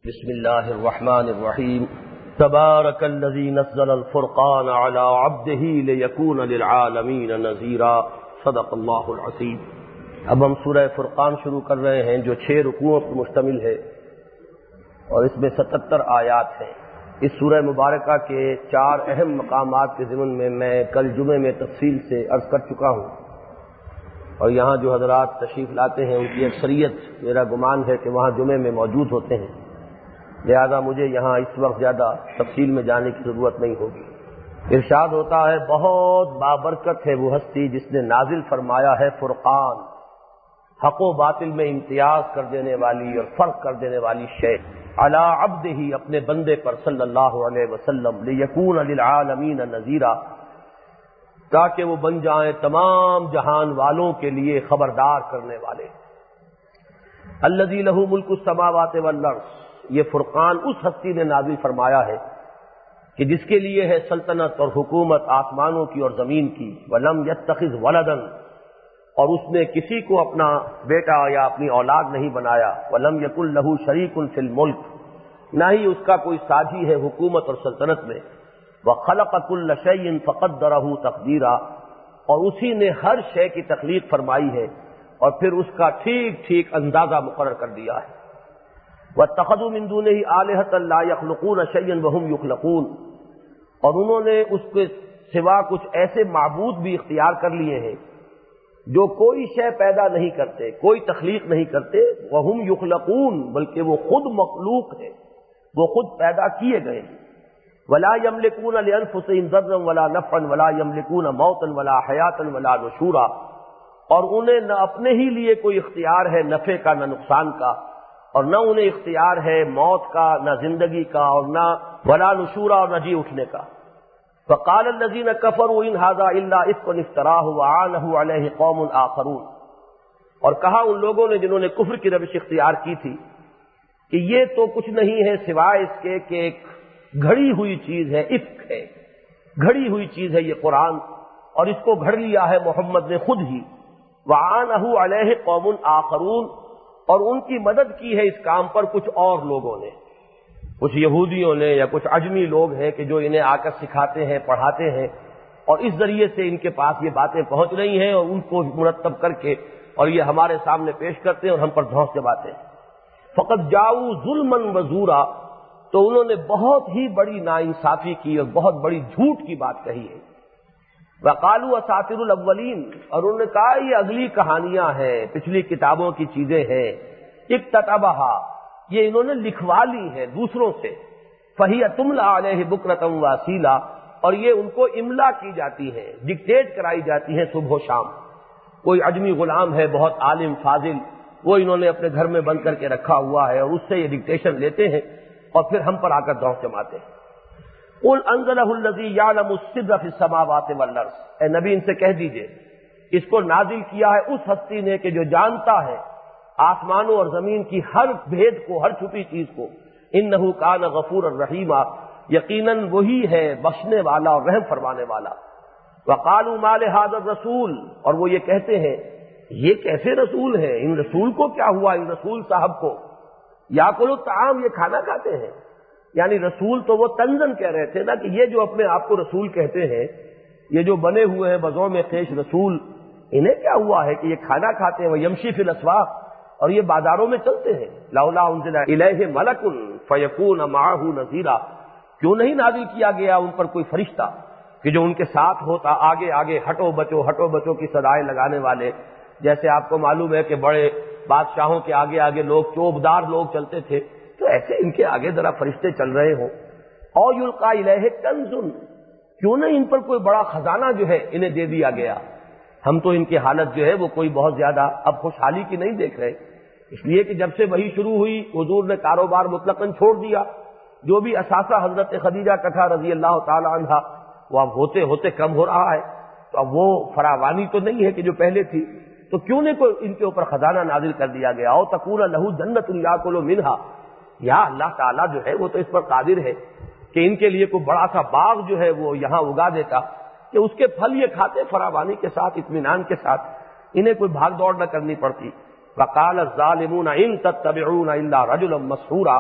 بسم اللہ الرحمن الرحیم تبارک الذی نزل الفرقان علی عبدہ لیکون للعالمین نذیرا صدق اللہ العظیم۔ اب ہم سورہ فرقان شروع کر رہے ہیں جو 6 رکوعوں پر مشتمل ہے اور اس میں 77 آیات ہیں۔ اس سورہ مبارکہ کے 4 اہم مقامات کے ضمن میں کل جمعے میں تفصیل سے عرض کر چکا ہوں، اور یہاں جو حضرات تشریف لاتے ہیں ان کی اکثریت میرا گمان ہے کہ وہاں جمعے میں موجود ہوتے ہیں، لہذا مجھے یہاں اس وقت زیادہ تفصیل میں جانے کی ضرورت نہیں ہوگی۔ ارشاد ہوتا ہے بہت بابرکت ہے وہ ہستی جس نے نازل فرمایا ہے فرقان، حق و باطل میں امتیاز کر دینے والی اور فرق کر دینے والی شے، علی عبدہ اپنے بندے پر صلی اللہ علیہ وسلم، لیکون للعالمین نذیرا تاکہ وہ بن جائیں تمام جہان والوں کے لیے خبردار کرنے والے۔ الذی لہ ملک السماوات والارض، یہ فرقان اس ہستی نے نازل فرمایا ہے کہ جس کے لیے ہے سلطنت اور حکومت آسمانوں کی اور زمین کی، ولم یتخذ ولدا، اور اس نے کسی کو اپنا بیٹا یا اپنی اولاد نہیں بنایا، ولم یکن لہ شریک فی الملک، نہ ہی اس کا کوئی ساجی ہے حکومت اور سلطنت میں، وخلق کل شیء فقدرہ تقدیرا، اور اسی نے ہر شے کی تخلیق فرمائی ہے اور پھر اس کا ٹھیک ٹھیک اندازہ مقرر کر دیا ہے۔ واتخذوا من دونہ آلہۃ لا یخلقون شیئا وہم یخلقون، اور انہوں نے اس کے سوا کچھ ایسے معبود بھی اختیار کر لیے ہیں جو کوئی شے پیدا نہیں کرتے، کوئی تخلیق نہیں کرتے، وہم یخلقون، بلکہ وہ خود مخلوق ہیں، وہ خود پیدا کیے گئے ہیں۔ ولا یملکون لانفسہم ضرا ولا نفعا ولا یملکون موتا ولا حیاتا ولا نشورا، اور انہیں نہ اپنے ہی لیے کوئی اختیار ہے نفع کا نہ نقصان کا، اور نہ انہیں اختیار ہے موت کا نہ زندگی کا، اور نہ ولا نشورا اور نہ جی اٹھنے کا۔ فقال الذین کفروا ان ھذا الا افک افتراہ وعانہ علیہ قوم آخرون، اور کہا ان لوگوں نے جنہوں نے کفر کی روش اختیار کی تھی کہ یہ تو کچھ نہیں ہے سوائے اس کے کہ ایک گھڑی ہوئی چیز ہے، افک ہے، گھڑی ہوئی چیز ہے یہ قرآن، اور اس کو گھڑ لیا ہے محمد نے خود ہی، وعانہ علیہ قوم آخرون، اور ان کی مدد کی ہے اس کام پر کچھ اور لوگوں نے، کچھ یہودیوں نے یا کچھ عجمی لوگ ہیں کہ جو انہیں آ کر سکھاتے ہیں پڑھاتے ہیں، اور اس ذریعے سے ان کے پاس یہ باتیں پہنچ رہی ہیں اور ان کو مرتب کر کے اور یہ ہمارے سامنے پیش کرتے ہیں اور ہم پر دھونس جماتے ہیں۔ فقط جاؤ ظلما وزورا، تو انہوں نے بہت ہی بڑی ناانصافی کی اور بہت بڑی جھوٹ کی بات کہی ہے۔ وقالوا اساطیر الاولین، اور انہوں نے کہا یہ اگلی کہانیاں ہیں، پچھلی کتابوں کی چیزیں ہیں، اکتتبھا، یہ انہوں نے لکھوا لی ہیں دوسروں سے، فہی تملی علیہ بکرۃ واصیلا، اور یہ ان کو املا کی جاتی ہے، ڈکٹیٹ کرائی جاتی ہے صبح و شام۔ کوئی عجمی غلام ہے بہت عالم فاضل، وہ انہوں نے اپنے گھر میں بند کر کے رکھا ہوا ہے اور اس سے یہ ڈکٹیشن لیتے ہیں اور پھر ہم پر آ کر دھونس جماتے ہیں۔ قل انزلہ الذی یعلم السر فی السماوات والارض، اے نبی ان سے کہہ دیجئے اس کو نازل کیا ہے اس ہستی نے کہ جو جانتا ہے آسمانوں اور زمین کی ہر بھید کو، ہر چھپی چیز کو، انہ کان غفورا رحیما، یقیناً وہی ہے بخشنے والا اور رحم فرمانے والا۔ وقالوا ما لہذا الرسول، اور وہ یہ کہتے ہیں یہ کیسے رسول ہے، ان رسول کو کیا ہوا، ان رسول صاحب کو، یاکلوا الطعام، یہ کھانا کھاتے ہیں، یعنی رسول تو وہ تنزن کہہ رہے تھے نا کہ یہ جو اپنے آپ کو رسول کہتے ہیں، یہ جو بنے ہوئے ہیں بزوم خیش رسول، انہیں کیا ہوا ہے کہ یہ کھانا کھاتے ہیں، وہ یمشی فی الاسواق، اور یہ بازاروں میں چلتے ہیں۔ لولا انزل الیہ ملک فیکون معہ نذیرا، کیوں نہیں نازل کیا گیا ان پر کوئی فرشتہ کہ جو ان کے ساتھ ہوتا، آگے آگے ہٹو بچو کی صدائیں لگانے والے، جیسے آپ کو معلوم ہے کہ بڑے بادشاہوں کے آگے آگے لوگ چوبدار لوگ چلتے تھے، تو ایسے ان کے آگے ذرا فرشتے چل رہے ہوں۔ او یلقا الیہ کنز، کیوں نہیں ان پر کوئی بڑا خزانہ جو ہے انہیں دے دیا گیا۔ ہم تو ان کی حالت جو ہے وہ کوئی بہت زیادہ اب خوشحالی کی نہیں دیکھ رہے، اس لیے کہ جب سے وحی شروع ہوئی حضور نے کاروبار مطلقاً چھوڑ دیا، جو بھی اثاثہ حضرت خدیجہ کا تھا رضی اللہ تعالی عنہا وہ اب ہوتے ہوتے کم ہو رہا ہے، تو اب وہ فراوانی تو نہیں ہے کہ جو پہلے تھی، تو کیوں نہیں کوئی ان کے اوپر خزانہ نازل کر دیا گیا۔ او تکون لہ جنۃ یاکل منھا، یا اللہ تعالیٰ جو ہے وہ تو اس پر قادر ہے کہ ان کے لیے کوئی بڑا سا باغ جو ہے وہ یہاں اگا دیتا کہ اس کے پھل یہ کھاتے فراوانی کے ساتھ، اطمینان کے ساتھ، انہیں کوئی بھاگ دوڑ نہ کرنی پڑتی۔ وقال الظالمون ان تتبعون الا رجلا مسحورا،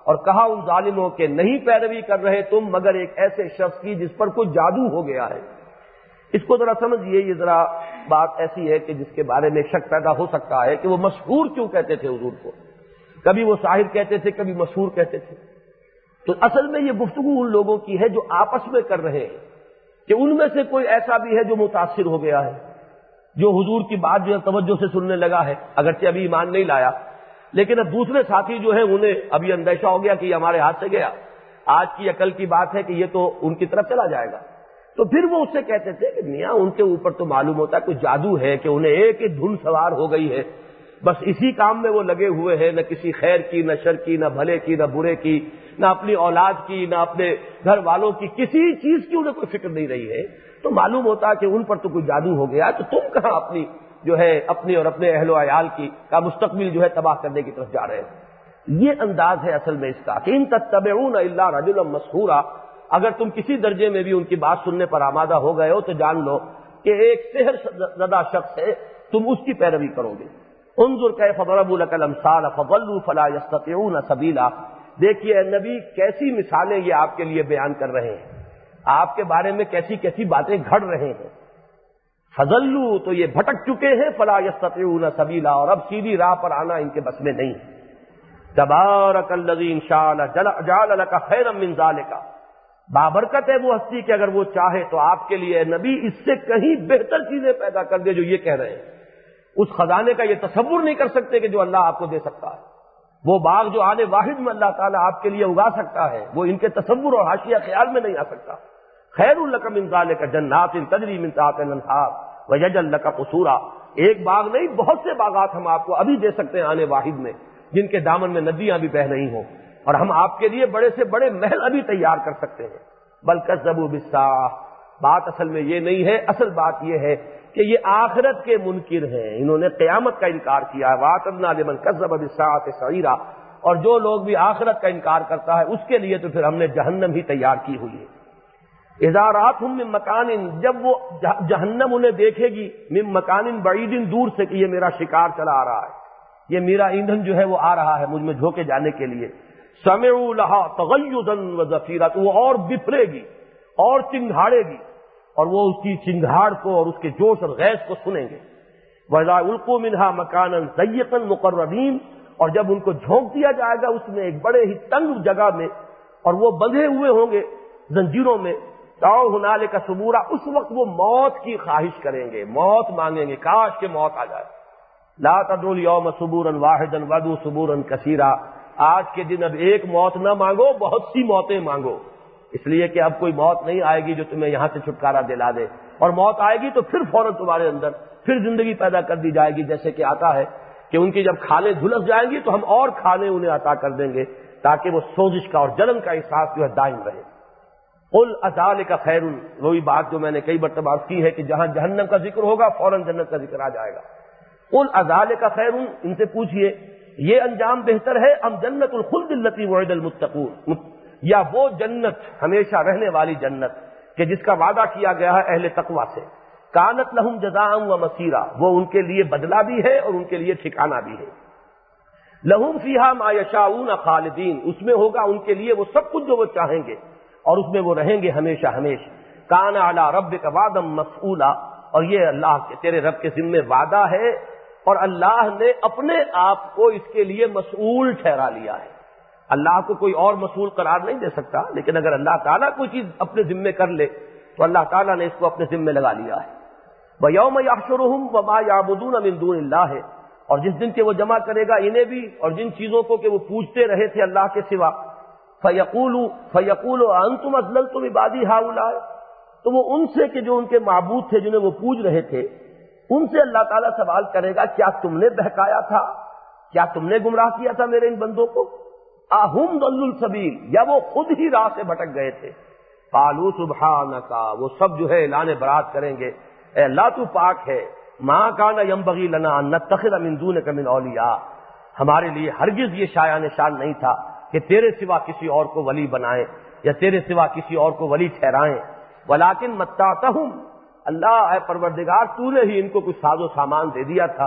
اور کہا ان ظالموں کے نہیں پیروی کر رہے تم مگر ایک ایسے شخص کی جس پر کوئی جادو ہو گیا ہے۔ اس کو ذرا سمجھیے، یہ ذرا بات ایسی ہے کہ جس کے بارے میں شک پیدا ہو سکتا ہے کہ وہ مشہور کیوں کہتے تھے حضور کو، کبھی وہ ساحر کہتے تھے کبھی مشہور کہتے تھے۔ تو اصل میں یہ گفتگو ان لوگوں کی ہے جو آپس میں کر رہے ہیں، کہ ان میں سے کوئی ایسا بھی ہے جو متاثر ہو گیا ہے، جو حضور کی بات جو ہے توجہ سے سننے لگا ہے، اگرچہ ابھی ایمان نہیں لایا، لیکن اب دوسرے ساتھی جو ہیں انہیں ابھی اندیشہ ہو گیا کہ یہ ہمارے ہاتھ سے گیا، آج کی عقل کی بات ہے کہ یہ تو ان کی طرف چلا جائے گا۔ تو پھر وہ اس سے کہتے تھے کہ میاں ان کے اوپر تو معلوم ہوتا ہے کوئی جادو ہے کہ انہیں ایک ایک دھن سوار ہو گئی ہے، بس اسی کام میں وہ لگے ہوئے ہیں، نہ کسی خیر کی نہ شر کی نہ بھلے کی نہ برے کی، نہ اپنی اولاد کی نہ اپنے گھر والوں کی، کسی چیز کی انہیں کوئی فکر نہیں رہی ہے۔ تو معلوم ہوتا کہ ان پر تو کوئی جادو ہو گیا، تو تم کہاں اپنی جو ہے اپنی اور اپنے اہل و عیال کی کا مستقبل جو ہے تباہ کرنے کی طرف جا رہے ہیں۔ یہ انداز ہے اصل میں اس کا کہ ان تتبعون الا رجلا مسحورا، اگر تم کسی درجے میں بھی ان کی بات سننے پر آمادہ ہو گئے ہو تو جان لو کہ ایک سحر زدہ شخص ہے، تم اس کی پیروی کرو گے۔ انظر کیف ضربوا لك الامثال فضلوا فلا يستطيعون سبیلا، دیکھیے اے نبی کیسی مثالیں یہ آپ کے لیے بیان کر رہے ہیں، آپ کے بارے میں کیسی کیسی باتیں گھڑ رہے ہیں۔ فضلوا تو یہ بھٹک چکے ہیں، فلا يستطيعون سبیلا، اور اب سیدھی راہ پر آنا ان کے بس میں نہیں۔ تبارک الذی ان شاء جعل لك خیرا من ذلك، بابرکت ہے وہ ہستی کہ اگر وہ چاہے تو آپ کے لیے نبی اس سے کہیں بہتر چیزیں پیدا کر دے جو یہ کہہ رہے ہیں۔ اس خزانے کا یہ تصور نہیں کر سکتے کہ جو اللہ آپ کو دے سکتا ہے، وہ باغ جو آنے واحد میں اللہ تعالیٰ آپ کے لیے اگا سکتا ہے، وہ ان کے تصور اور حاشیہ خیال میں نہیں آ سکتا۔ خیر لک من ذلک جنات تجری من تحتها الانہار ویجعل لک قصورا، ایک باغ نہیں بہت سے باغات ہم آپ کو ابھی دے سکتے ہیں آنے واحد میں، جن کے دامن میں ندیاں بھی بہہ رہی ہوں، اور ہم آپ کے لیے بڑے سے بڑے محل ابھی تیار کر سکتے ہیں۔ بل کذبوا بالساعۃ، بات اصل میں یہ نہیں ہے، اصل بات یہ ہے کہ یہ آخرت کے منکر ہیں، انہوں نے قیامت کا انکار کیا ہے۔ وَأَعْتَدْنَا لِمَنْ كَذَّبَ بِالسَّاعَةِ سَعِيرًا، اور جو لوگ بھی آخرت کا انکار کرتا ہے اس کے لیے تو پھر ہم نے جہنم ہی تیار کی ہوئی ہے۔ اذا راتهم من مکان، جب وہ جہنم انہیں دیکھے گی، من مکان بعید، دور سے کہ یہ میرا شکار چلا آ رہا ہے، یہ میرا ایندھن جو ہے وہ آ رہا ہے مجھ میں جھونکے جانے کے لیے، سمعوا لها تغیظا وزفیرا، تو وہ اور بفرے گی اور چنگھاڑے گی، اور وہ اس کی چنگھاڑ کو اور اس کے جوش اور غیظ کو سنیں گے۔ وَإِذَا أُلْقُوا مِنْهَا مَكَانًا ضَيِّقًا مُقَرَّنِينَ، اور جب ان کو جھونک دیا جائے گا اس میں ایک بڑے ہی تنگ جگہ میں، اور وہ بندھے ہوئے ہوں گے زنجیروں میں، دعوا هُنَالِكَ ثُبُورًا، اس وقت وہ موت کی خواہش کریں گے، موت مانگیں گے، کاش کہ موت آ جائے۔ لا تدعوا اليوم ثبورا واحدا وادعوا ثبورا كثيرا، آج کے دن اب ایک موت نہ مانگو، بہت سی موتیں مانگو، اس لیے کہ اب کوئی موت نہیں آئے گی جو تمہیں یہاں سے چھٹکارا دلا دے، اور موت آئے گی تو پھر فوراً تمہارے اندر پھر زندگی پیدا کر دی جائے گی، جیسے کہ آتا ہے کہ ان کی جب کھالیں جھلس جائیں گی تو ہم اور کھالیں انہیں عطا کر دیں گے تاکہ وہ سوزش کا اور جلن کا احساس جو ہے دائم رہے۔ قل اذالک خیر، وہی بات جو میں نے کئی مرتبہ عرض کی ہے کہ جہاں جہنم کا ذکر ہوگا فوراً جنت کا ذکر آ جائے گا۔ قل اذالک خیر، ان سے پوچھئے یہ انجام بہتر ہے ام جنت الخلد التی وعد المتقون، یا وہ جنت ہمیشہ رہنے والی جنت کہ جس کا وعدہ کیا گیا ہے اہل تقوی سے، کانت لہم جزاء و مصیرا، وہ ان کے لیے بدلہ بھی ہے اور ان کے لیے ٹھکانہ بھی ہے۔ لہم فیہا ما یشاؤون خالدین، اس میں ہوگا ان کے لیے وہ سب کچھ جو وہ چاہیں گے اور اس میں وہ رہیں گے ہمیشہ ہمیشہ۔ کان علی ربک وعدا مسئولا، اور یہ اللہ کے تیرے رب کے ذمہ وعدہ ہے اور اللہ نے اپنے آپ کو اس کے لیے مسئول ٹھہرا لیا ہے۔ اللہ کو کوئی اور مسئول قرار نہیں دے سکتا، لیکن اگر اللہ تعالیٰ کوئی چیز اپنے ذمے کر لے تو اللہ تعالیٰ نے اس کو اپنے ذمے لگا لیا ہے۔ وَيَوْمَ يَحْشُرُهُمْ وَمَا يَعْبُدُونَ مِن دُونِ اللَّهِ، اور جس دن کہ وہ جمع کرے گا انہیں بھی اور جن چیزوں کو کہ وہ پوجتے رہے تھے اللہ کے سوا، فَيَقُولُ أَأَنْتُمْ أَضْلَلْتُمْ عِبَادِي هَؤُلَاءِ، تو وہ ان سے کہ جو ان کے معبود تھے جنہیں وہ پوج رہے تھے، ان سے اللہ تعالیٰ سوال کرے گا کیا تم نے بہکایا تھا، کیا تم نے گمراہ کیا تھا میرے ان بندوں کو؟ اہم ضلوا السبیل، یا وہ خود ہی راہ سے بھٹک گئے تھے؟ قالوا سبحانک، وہ سب جو ہے اعلان برات کریں گے اے اللہ تو پاک ہے، ما کان ینبغی لنا ان نتخذ من دونک من اولیاء، ہمارے لیے ہرگز یہ شایان شان نہیں تھا کہ تیرے سوا کسی اور کو ولی بنائیں یا تیرے سوا کسی اور کو ولی ٹھہرائیں، ولکن متعتہم، اللہ اے پروردگار تو نے ہی ان کو کچھ ساز و سامان دے دیا تھا،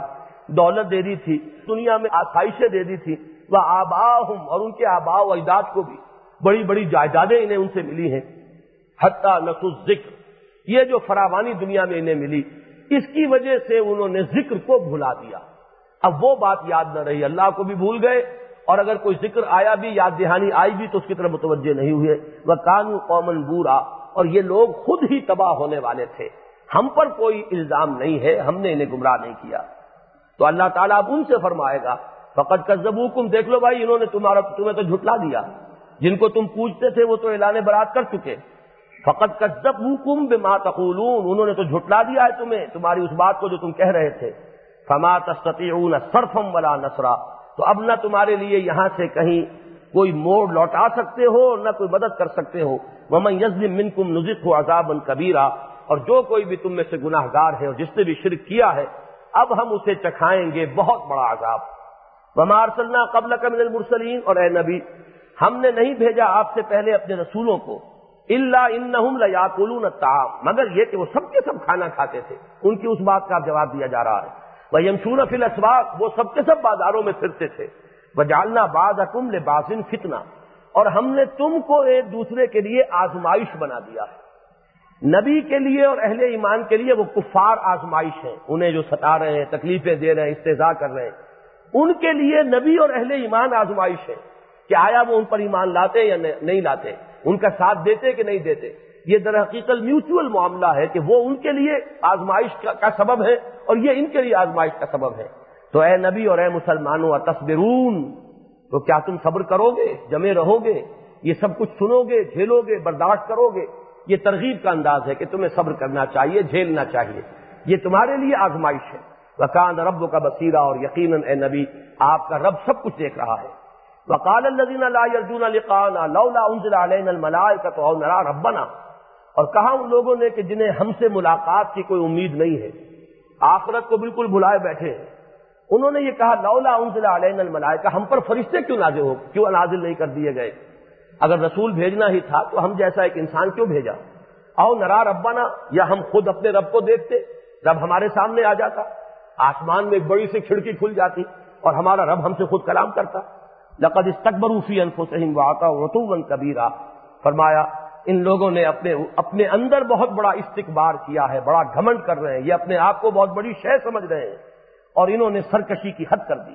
دولت دے دی تھی، دنیا میں آسائشیں دے دی تھی، وآباءہم، اور ان کے آباء و اجداد کو بھی بڑی بڑی جائیدادیں انہیں ان سے ملی ہیں، حتی نسوا الذکر، یہ جو فراوانی دنیا میں انہیں ملی، اس کی وجہ سے انہوں نے ذکر کو بھلا دیا۔ اب وہ بات یاد نہ رہی، اللہ کو بھی بھول گئے، اور اگر کوئی ذکر آیا بھی، یاد دہانی آئی بھی، تو اس کی طرف متوجہ نہیں ہوئے۔ وَكَانُوا قَوْمًا بُورًا، اور یہ لوگ خود ہی تباہ ہونے والے تھے، ہم پر کوئی الزام نہیں ہے، ہم نے انہیں گمراہ نہیں کیا۔ تو اللہ تعالیٰ اب ان سے فرمائے گا فَقَدْ كَذَّبُوكُمْ، دیکھ لو بھائی، انہوں نے تمہیں تو جھٹلا دیا، جن کو تم پوچھتے تھے وہ تو اعلان برات کر چکے۔ فَقَدْ كَذَّبُوكُمْ بِمَا تَقُولُونَ، انہوں نے تو جھٹلا دیا ہے تمہیں، تمہاری اس بات کو جو تم کہہ رہے تھے۔ فَمَا تَسْتَطِيعُونَ صَرْفًا وَلَا نَصْرًا، تو اب نہ تمہارے لیے یہاں سے کہیں کوئی موڑ لوٹا سکتے ہو، نہ کوئی مدد کر سکتے ہو۔ وَمَن يَظْلِم مِّنكُمْ نُذِقْهُ عَذَابًا كَبِيرًا، اور جو کوئی بھی تم میں سے گناہ گار ہے اور جس نے بھی شرک کیا ہے، اب ہم اسے چکھائیں گے بہت بڑا عذاب۔ وَمَا أَرْسَلْنَا قَبْلَكَ مِنَ الْمُرْسَلِينَ، اور اے نبی ہم نے نہیں بھیجا آپ سے پہلے اپنے رسولوں کو، إِلَّا إِنَّهُمْ لَيَأْكُلُونَ الطَّعَامَ، مگر یہ کہ وہ سب کے سب کھانا کھاتے تھے، ان کی اس بات کا جواب دیا جا رہا ہے۔ وَيَمْشُونَ فِي الْأَسْوَاقِ، وہ سب کے سب بازاروں میں پھرتے تھے۔ وَجَعَلْنَا بَعْضَكُمْ لِبَعْضٍ فِتْنَةً، اور ہم نے تم کو ایک دوسرے کے لیے آزمائش بنا دیا ہے۔ نبی کے لیے اور اہل ایمان کے لیے وہ کفار آزمائش ہیں، انہیں جو ستا رہے ہیں، تکلیفیں دے رہے ہیں، استہزاء کر رہے ہیں، ان کے لیے نبی اور اہل ایمان آزمائش ہے کہ آیا وہ ان پر ایمان لاتے یا نہیں لاتے، ان کا ساتھ دیتے کہ نہیں دیتے۔ یہ در حقیقت میوچول معاملہ ہے کہ وہ ان کے لیے آزمائش کا سبب ہے اور یہ ان کے لیے آزمائش کا سبب ہے۔ تو اے نبی اور اے مسلمانوں، اتصبرون، تو کیا تم صبر کرو گے، جمے رہو گے، یہ سب کچھ سنو گے، جھیلو گے، برداشت کرو گے؟ یہ ترغیب کا انداز ہے کہ تمہیں صبر کرنا چاہیے، جھیلنا چاہیے، یہ تمہارے لیے آزمائش ہے۔ وَكَانَ رَبُّكَ بَصِيرًا، اور یقیناً اے نبی آپ کا رب سب کچھ دیکھ رہا ہے۔ وَقَالَ الَّذِينَ لَا يَرْجُونَ لِقَاءَنَا لَوْلَا أُنزِلَ عَلَيْنَا الْمَلَائِكَةُ أَوْ نَرَىٰ رَبَّنَا، اور کہا ان لوگوں نے کہ جنہیں ہم سے ملاقات کی کوئی امید نہیں ہے، آخرت کو بالکل بھلائے بیٹھے ہیں، انہوں نے یہ کہا لولا انزل علینا الملائکہ، ہم پر فرشتے کیوں نازل نہیں کر دیے گئے؟ اگر رسول بھیجنا ہی تھا تو ہم جیسا ایک انسان کیوں بھیجا؟ او نرا ربنا، یا ہم خود اپنے رب کو دیکھتے، رب ہمارے سامنے آ جاتا، آسمان میں ایک بڑی سی کھڑکی کھل جاتی اور ہمارا رب ہم سے خود کلام کرتا۔ لقد استکبروا فی انفسہم وعتوا عتوا کبیرا، فرمایا ان لوگوں نے اپنے اندر بہت بڑا استکبار کیا ہے، بڑا گھمنڈ کر رہے ہیں، یہ اپنے آپ کو بہت بڑی شے سمجھ رہے ہیں اور انہوں نے سرکشی کی حد کر دی۔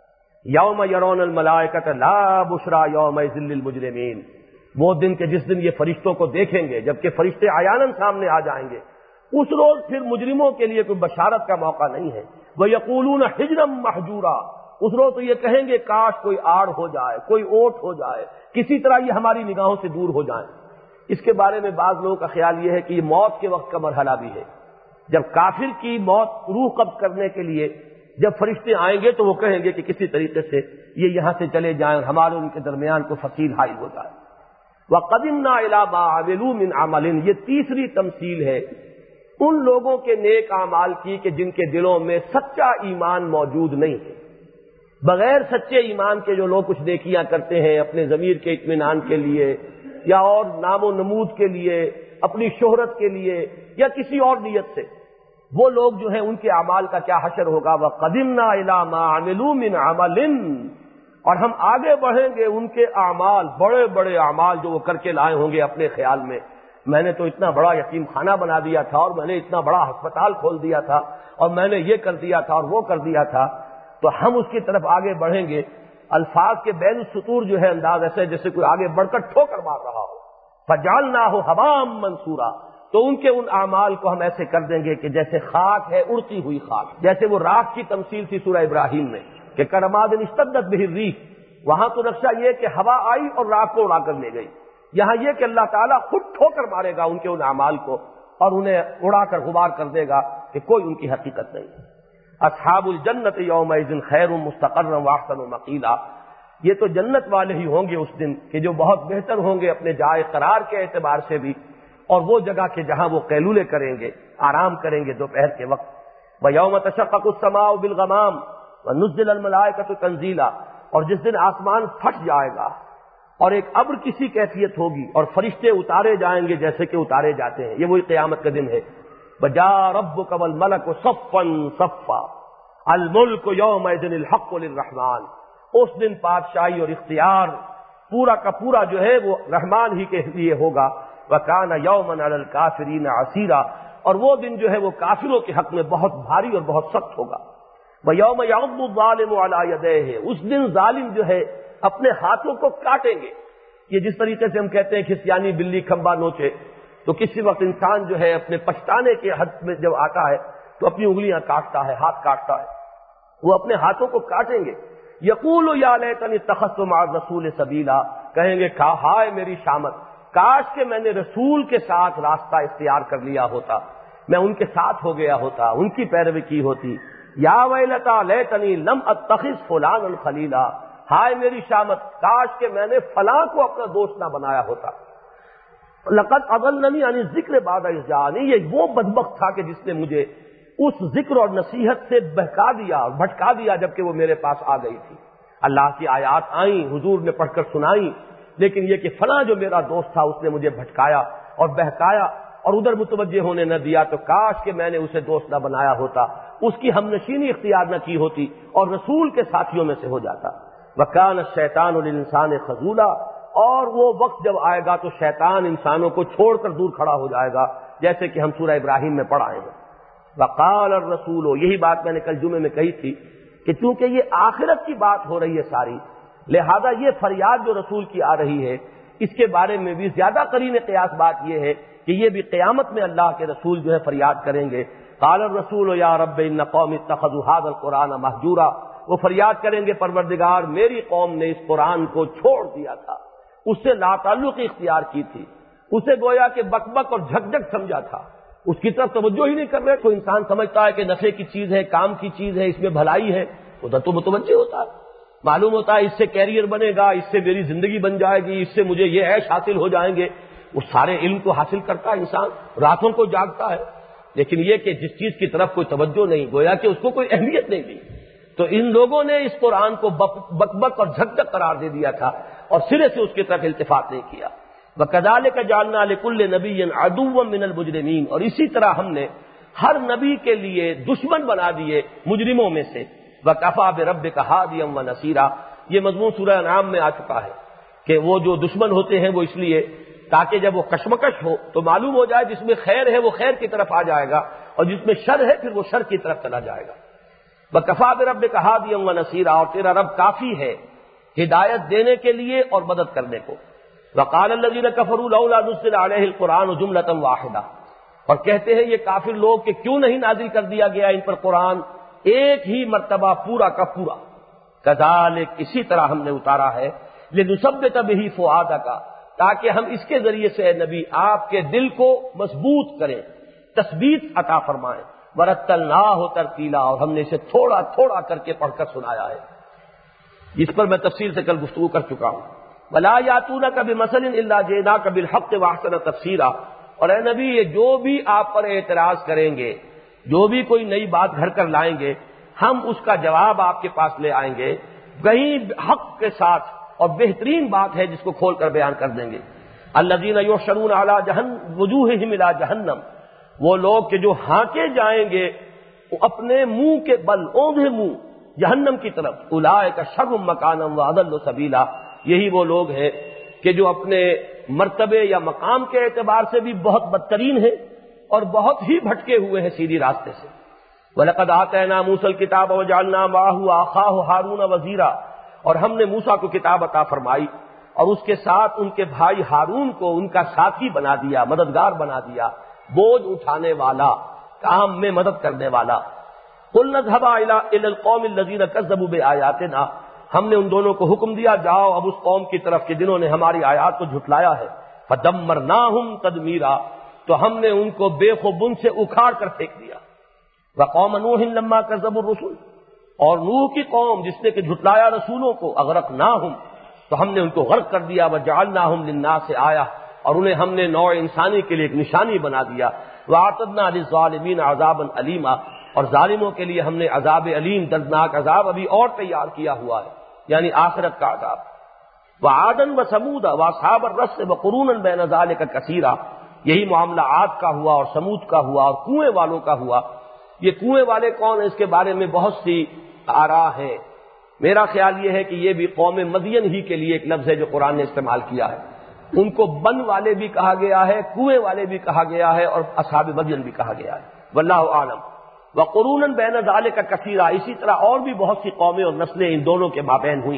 یوم یرون الملائکۃ لا بشرا یومئذ للمجرمین، وہ دن کہ جس دن یہ فرشتوں کو دیکھیں گے، جبکہ فرشتے عیاناً سامنے آ جائیں گے، اس روز پھر مجرموں کے لیے کوئی بشارت کا موقع نہیں ہے۔ وَيَقُولُونَ حِجْرًا مَحْجُورًا، اس روز تو یہ کہیں گے کاش کوئی آڑ ہو جائے، کوئی اوٹ ہو جائے، کسی طرح یہ ہماری نگاہوں سے دور ہو جائیں۔ اس کے بارے میں بعض لوگوں کا خیال یہ ہے کہ یہ موت کے وقت کا مرحلہ بھی ہے، جب کافر کی موت روح قبض کرنے کے لیے جب فرشتے آئیں گے تو وہ کہیں گے کہ کسی طریقے سے یہ یہاں سے چلے جائیں اور ہمارے ان کے درمیان کو فصیل حائل ہو جائے۔ وَقَدِمْنَا إِلَىٰ مَا عَمِلُوا مِنْ عَمَلٍ، یہ تیسری تمثیل ہے ان لوگوں کے نیک اعمال کی کہ جن کے دلوں میں سچا ایمان موجود نہیں ہے۔ بغیر سچے ایمان کے جو لوگ کچھ نیکیاں کرتے ہیں اپنے ضمیر کے اطمینان کے لیے یا اور نام و نمود کے لیے، اپنی شہرت کے لیے یا کسی اور نیت سے، وہ لوگ جو ہیں ان کے اعمال کا کیا حشر ہوگا۔ وَقَدِمْنَا إِلَىٰ مَا عَمِلُوا مِنْ عَمَلٍ، اور ہم آگے بڑھیں گے ان کے اعمال، بڑے بڑے اعمال جو وہ کر کے لائے ہوں گے اپنے خیال میں نے تو اتنا بڑا یتیم خانہ بنا دیا تھا اور میں نے اتنا بڑا ہسپتال کھول دیا تھا اور میں نے یہ کر دیا تھا اور وہ کر دیا تھا، تو ہم اس کی طرف آگے بڑھیں گے۔ الفاظ کے بین السطور جو ہے انداز ایسے جیسے کوئی آگے بڑھ کر ٹھوکر مار رہا ہو۔ فَجَعَلْنَاهُ هَبَاءً مَّنثُورًا، تو ان کے ان اعمال کو ہم ایسے کر دیں گے کہ جیسے خاک ہے، اڑتی ہوئی خاک، جیسے وہ راکھ کی تمثیل تھی سورہ ابراہیم میں کہ کَرَمَادٍ اشْتَدَّتْ بِهِ الرِّيحُ، وہاں تو نقشہ یہ کہ ہوا آئی اور راکھ کو اڑا کر لے گئی، یہاں یہ کہ اللہ تعالیٰ خود ٹھوکر مارے گا ان کے ان اعمال کو اور انہیں اڑا کر غبار کر دے گا کہ کوئی ان کی حقیقت نہیں۔ اصحاب الجنت یومئذ خیر مستقرا واحسن مقیلا، یہ تو جنت والے ہی ہوں گے اس دن کہ جو بہت بہتر ہوں گے اپنے جائے قرار کے اعتبار سے بھی، اور وہ جگہ کہ جہاں وہ قیلولے کریں گے، آرام کریں گے دوپہر کے وقت۔ وَيَوْمَ تَشَقَّقُ السَّمَاءُ بِالْغَمَامِ وَنُزِّلَ الْمَلَائِكَةُ تَنزِيلًا، اور جس دن آسمان پھٹ جائے گا اور ایک ابر کسی کیفیت ہوگی اور فرشتے اتارے جائیں گے جیسے کہ اتارے جاتے ہیں، یہ وہی قیامت کا دن ہے۔ وَجَاءَ رَبُّكَ وَالْمَلَكُ صَفًّا صَفًّا، الملک یومئذ الحق للرحمن، اس دن بادشاہی اور اختیار پورا کا پورا جو ہے وہ رحمان ہی کے لیے ہوگا. وکان یوما علی الکافرین عسیرا، اور وہ دن جو ہے وہ کافروں کے حق میں بہت بھاری اور بہت سخت ہوگا. ویوم یعض الظالم علی یدیہ، اس دن ظالم جو ہے اپنے ہاتھوں کو کاٹیں گے. یہ جس طریقے سے ہم کہتے ہیں کھسیانی بلی کھمبا نوچے، تو کسی وقت انسان جو ہے اپنے پچھتانے کے حد میں جب آتا ہے تو اپنی انگلیاں کاٹتا ہے، ہاتھ کاٹتا ہے، وہ اپنے ہاتھوں کو کاٹیں گے. یقول یا لیتنی اتخذت مع الرسول سبیلا، کہیں گے ہائے میری شامت، کاش کہ میں نے رسول کے ساتھ راستہ اختیار کر لیا ہوتا، میں ان کے ساتھ ہو گیا ہوتا، ان کی پیروی کی ہوتی. یا ویلتا لیتنی لم اتخذ فلانا خلیلا، ہائے میری شامت، کاش کہ میں نے فلاں کو اپنا دوست نہ بنایا ہوتا. لقد اضلنی عن الذکر بعد اذ جاءنی، یہ وہ بدبخت تھا کہ جس نے مجھے اس ذکر اور نصیحت سے بہکا دیا اور بھٹکا دیا جبکہ وہ میرے پاس آ گئی تھی. اللہ کی آیات آئیں، حضور نے پڑھ کر سنائیں، لیکن یہ کہ فلاں جو میرا دوست تھا اس نے مجھے بھٹکایا اور بہکایا اور ادھر متوجہ ہونے نہ دیا، تو کاش کہ میں نے اسے دوست نہ بنایا ہوتا، اس کی ہم نشینی اختیار نہ کی ہوتی اور رسول کے ساتھیوں میں سے ہو جاتا. وَكَانَ الشَّيْطَانُ لِلْإِنسَانِ خَذُولًا، اور وہ وقت جب آئے گا تو شیطان انسانوں کو چھوڑ کر دور کھڑا ہو جائے گا، جیسے کہ ہم سورہ ابراہیم میں پڑھ آئے ہیں. وقال الرسول، یہی بات میں نے کل جمعے میں کہی تھی کہ چونکہ یہ آخرت کی بات ہو رہی ہے ساری، لہذا یہ فریاد جو رسول کی آ رہی ہے اس کے بارے میں بھی زیادہ قرین قیاس بات یہ ہے کہ یہ بھی قیامت میں اللہ کے رسول جو ہے فریاد کریں گے. قال الرسول یا رب ان قوم اتخذوا هذا القرآن مہجورا، وہ فریاد کریں گے پروردگار میری قوم نے اس قرآن کو چھوڑ دیا تھا، اس سے لا تعلقی اختیار کی تھی، اسے گویا کہ بک بک اور جھک جھک سمجھا تھا، اس کی طرف توجہ ہی نہیں کر رہے. کوئی انسان سمجھتا ہے کہ نفع کی چیز ہے، کام کی چیز ہے، اس میں بھلائی ہے، ادھر تو متوجہ ہوتا ہے، معلوم ہوتا ہے اس سے کیریئر بنے گا، اس سے میری زندگی بن جائے گی، اس سے مجھے یہ عیش حاصل ہو جائیں گے. وہ سارے علم کو حاصل کرتا ہے انسان، راتوں کو جاگتا ہے، لیکن یہ کہ جس چیز کی طرف کوئی توجہ نہیں، گویا کہ اس کو کوئی اہمیت نہیں دی. تو ان لوگوں نے اس قرآن کو بک بک اور جھک جھک قرار دے دیا تھا اور سرے سے اس کی طرف التفات نہیں کیا. وَكَذَلِكَ جَعَلْنَا لِكُلِّ نَبِيٍّ عَدُوًّا مِّنَ الْمُجْرِمِينَ، اور اسی طرح ہم نے ہر نبی کے لیے دشمن بنا دیے مجرموں میں سے. وَكَفَىٰ بِرَبِّكَ هَادِيًا وَنَصِيرًا، یہ مضمون سورہ انعام میں آ چکا ہے کہ وہ جو دشمن ہوتے ہیں وہ اس لیے تاکہ جب وہ کشمکش ہو تو معلوم ہو جائے جس میں خیر ہے وہ خیر کی طرف آ جائے گا اور جس میں شر ہے پھر وہ شر کی طرف چلا جائے گا. وَكَفَىٰ بِرَبِّكَ هَادِيًا وَنَصِيرًا، اور تیرا رب کافی ہے ہدایت دینے کے لیے اور مدد کرنے کو. وقال الذين كفروا لولا نزل عليه القرآن جملة واحدة، اور کہتے ہیں یہ کافر لوگ کہ کیوں نہیں نازل کر دیا گیا ان پر قرآن ایک ہی مرتبہ پورا کا پورا. كذلك، اسی طرح ہم نے اتارا ہے، لنثبت به فؤادك، تاکہ ہم اس کے ذریعے سے اے نبی آپ کے دل کو مضبوط کریں، تثبیت عطا فرمائیں. ورتلناه ترتیلا، اور ہم نے اسے تھوڑا تھوڑا کر کے پڑھ کر سنایا ہے، جس پر میں تفصیل سے کل گفتگو کر چکا ہوں. وَلَا يَأْتُونَكَ بِمَثَلٍ إِلَّا جِئْنَاكَ بِالْحَقِّ وَأَحْسَنَ تَفْسِيرًا، اور اے نبی یہ جو بھی آپ پر اعتراض کریں گے، جو بھی کوئی نئی بات گھڑ کر لائیں گے، ہم اس کا جواب آپ کے پاس لے آئیں گے وہی حق کے ساتھ، اور بہترین بات ہے جس کو کھول کر بیان کر دیں گے. الَّذِينَ يُحْشَرُونَ عَلَىٰ وُجُوهِهِمْ إِلَىٰ جَهَنَّمَ، وہ لوگ کہ جو ہانکے جائیں گے اپنے منہ کے بل، اوندھے منہ جہنم کی طرف. اولئک شر مکانا واضل سبیلا، یہی وہ لوگ ہیں کہ جو اپنے مرتبے یا مقام کے اعتبار سے بھی بہت بدترین ہیں اور بہت ہی بھٹکے ہوئے ہیں سیدھی راستے سے. وَلَقَدْ آتَيْنَا مُوسَى الْكِتَابَ وَجَعَلْنَا مَعَهُ أَخَاهُ هَارُونَ وَزِيرًا، اور ہم نے موسیٰ کو کتاب عطا فرمائی اور اس کے ساتھ ان کے بھائی ہارون کو ان کا ساتھی بنا دیا، مددگار بنا دیا، بوجھ اٹھانے والا، کام میں مدد کرنے والا. قُلْنَا اذْهَبَا إِلَى الْقَوْمِ الَّذِينَ كَذَّبُوا بِآيَاتِنَا، ہم نے ان دونوں کو حکم دیا جاؤ اب اس قوم کی طرف کہ جنہوں نے ہماری آیات کو جھٹلایا ہے. فَدَمَّرْنَاهُمْ تَدْمِيرًا، تو ہم نے ان کو بے خوبن سے اکھاڑ کر پھینک دیا. وَقَوْمَ نُوحٍ لَمَّا كَذَّبُوا الرُّسُلَ، اور نوح کی قوم جس نے کہ جھٹلایا رسولوں کو، اغرقناہم، تو ہم نے ان کو غرق کر دیا. وَجَعَلْنَاهُمْ لِلنَّاسِ آیَةً، اور انہیں ہم نے نوع انسانی کے لیے ایک نشانی بنا دیا. وَأَعْتَدْنَا لِلظَّالِمِينَ عَذَابًا أَلِيمًا، اور ظالموں کے لیے ہم نے عذاب علیم، دردناک عذاب ابھی اور تیار کیا ہوا ہے، یعنی آخرت کا عذاب. وَعَادًا وَثَمُودَ وَأَصْحَابَ الرَّسِّ وَقُرُونًا بَيْنَ ذَلِكَ كَثِيرًا، یہی معاملہ عاد کا ہوا اور سمود کا ہوا اور کنویں والوں کا ہوا. یہ کنویں والے کون ہیں اس کے بارے میں بہت سی آراء ہیں. میرا خیال یہ ہے کہ یہ بھی قوم مدین ہی کے لیے ایک لفظ ہے جو قرآن نے استعمال کیا ہے. ان کو بن والے بھی کہا گیا ہے، کنویں والے بھی کہا گیا ہے، اور اصحاب مدین بھی کہا گیا ہے. واللہ اعلم. وقرونا بین ذلک کثیرا، اسی طرح اور بھی بہت سی قومیں اور نسلیں ان دونوں کے مابین ہوئیں.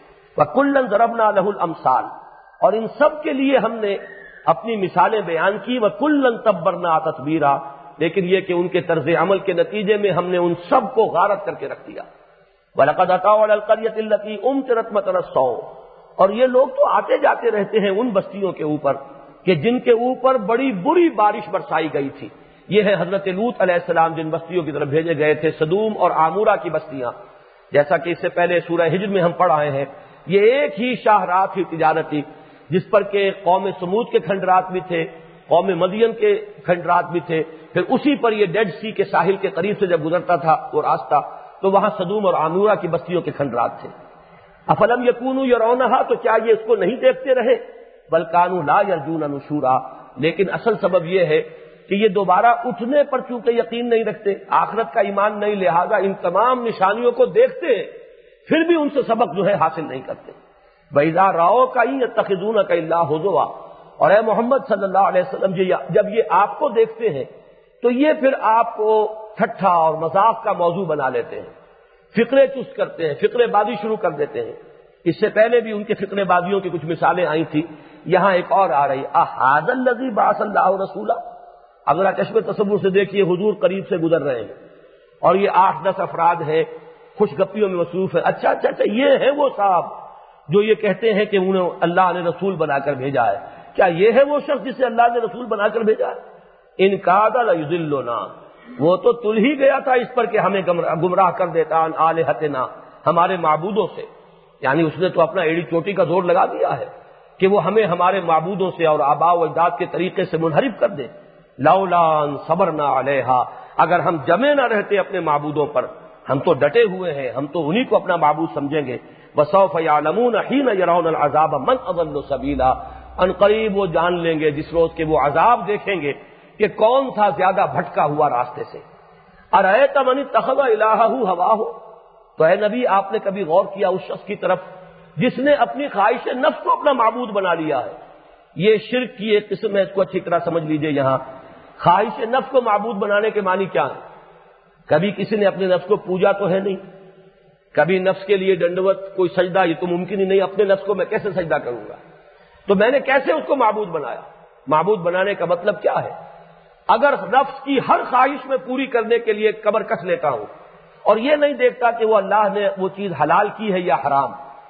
وکلا ضربنا له الامثال، اور ان سب کے لیے ہم نے اپنی مثالیں بیان کی. وکلا تبرنا تتبیرا، لیکن یہ کہ ان کے طرز عمل کے نتیجے میں ہم نے ان سب کو غارت کر کے رکھ دیا. وَلَقَدْ أَتَوْا عَلَى الْقَرْيَةِ الَّتِي أُمْطِرَتْ مَطَرَ السَّوْءِ، اور یہ لوگ تو آتے جاتے رہتے ہیں ان بستیوں کے اوپر کہ جن کے اوپر بڑی بری بارش برسائی گئی تھی. یہ ہے حضرت لوط علیہ السلام جن بستیوں کی طرف بھیجے گئے تھے، سدوم اور عامورہ کی بستیاں. جیسا کہ اس سے پہلے سورہ ہجر میں ہم پڑھ آئے ہیں، یہ ایک ہی شاہراہ تھی تجارتی جس پر کہ قوم سمود کے کھنڈرات بھی تھے، قوم مدین کے کھنڈرات بھی تھے. پھر اسی پر یہ ڈیڈ سی کے ساحل کے قریب سے جب گزرتا تھا وہ راستہ تو وہاں سدوم اور عامورہ کی بستیوں کے کھنڈرات تھے. افلم یکونوا یرونہا، تو کیا یہ اس کو نہیں دیکھتے رہے؟ بل کانوا لا یرجون نشورا، لیکن اصل سبب یہ ہے کہ یہ دوبارہ اٹھنے پر چونکہ یقین نہیں رکھتے، آخرت کا ایمان نہیں، لہذا ان تمام نشانیوں کو دیکھتے ہیں پھر بھی ان سے سبق جو ہے حاصل نہیں کرتے. وَإِذَا رَأَوْكَ إِن يَتَّخِذُونَكَ إِلَّا هُزُوًا، اور اے محمد صلی اللہ علیہ وسلم جب یہ آپ کو دیکھتے ہیں تو یہ پھر آپ کو ٹھٹھا اور مذاق کا موضوع بنا لیتے ہیں، فقرے چست کرتے ہیں، فقرے بازی شروع کر دیتے ہیں. اس سے پہلے بھی ان کے فقرے بازیوں کی کچھ مثالیں آئی تھی، یہاں ایک اور آ رہی. اَهَٰذَا الَّذِي بَعَثَ اللَّهُ رَسُولًا، اگر چشم تصور سے دیکھیے حضور قریب سے گزر رہے ہیں اور یہ 8-10 افراد ہیں خوش گپیوں میں مصروف ہے. اچھا یہ ہے وہ صاحب جو یہ کہتے ہیں کہ انہیں اللہ نے رسول بنا کر بھیجا ہے. کیا یہ ہے وہ شخص جسے اللہ نے رسول بنا کر بھیجا ہے؟ ان کاد لیضلنا، وہ تو تل ہی گیا تھا اس پر کہ ہمیں گمراہ کر دیتا عن آلہتنا، ہمارے معبودوں سے. یعنی اس نے تو اپنا ایڑی چوٹی کا زور لگا دیا ہے کہ وہ ہمیں ہمارے معبودوں سے اور آباء و اجداد کے طریقے سے منحرف کر دے. لولا ان صبرنا علیہا، اگر ہم جمے نہ رہتے اپنے معبودوں پر، ہم تو ڈٹے ہوئے ہیں، ہم تو انہی کو اپنا معبود سمجھیں گے. وسوف یعلمون حین یرون العذاب من اضل سبیلا، ان قریب وہ جان لیں گے جس روز کہ وہ عذاب دیکھیں گے کہ کون تھا زیادہ بھٹکا ہوا راستے سے. ارأیت من اتخذ الہہ ہواہ، تو اے نبی آپ نے کبھی غور کیا اس شخص کی طرف جس نے اپنی خواہش نفس کو اپنا معبود بنا لیا ہے؟ یہ شرک کی ایک قسم ہے، اس کو اچھی طرح سمجھ لیجئے. یہاں خواہش نفس کو معبود بنانے کے معنی کیا ہے؟ کبھی کسی نے اپنے نفس کو پوجا تو ہے نہیں، کبھی نفس کے لیے ڈنڈوت کوئی سجدہ یہ تو ممکن ہی نہیں. اپنے نفس کو میں کیسے سجدہ کروں گا؟ تو میں نے کیسے اس کو معبود بنایا؟ معبود بنانے کا مطلب کیا ہے؟ اگر نفس کی ہر خواہش میں پوری کرنے کے لیے کمر کس لیتا ہوں اور یہ نہیں دیکھتا کہ وہ اللہ نے وہ چیز حلال کی ہے یا حرام،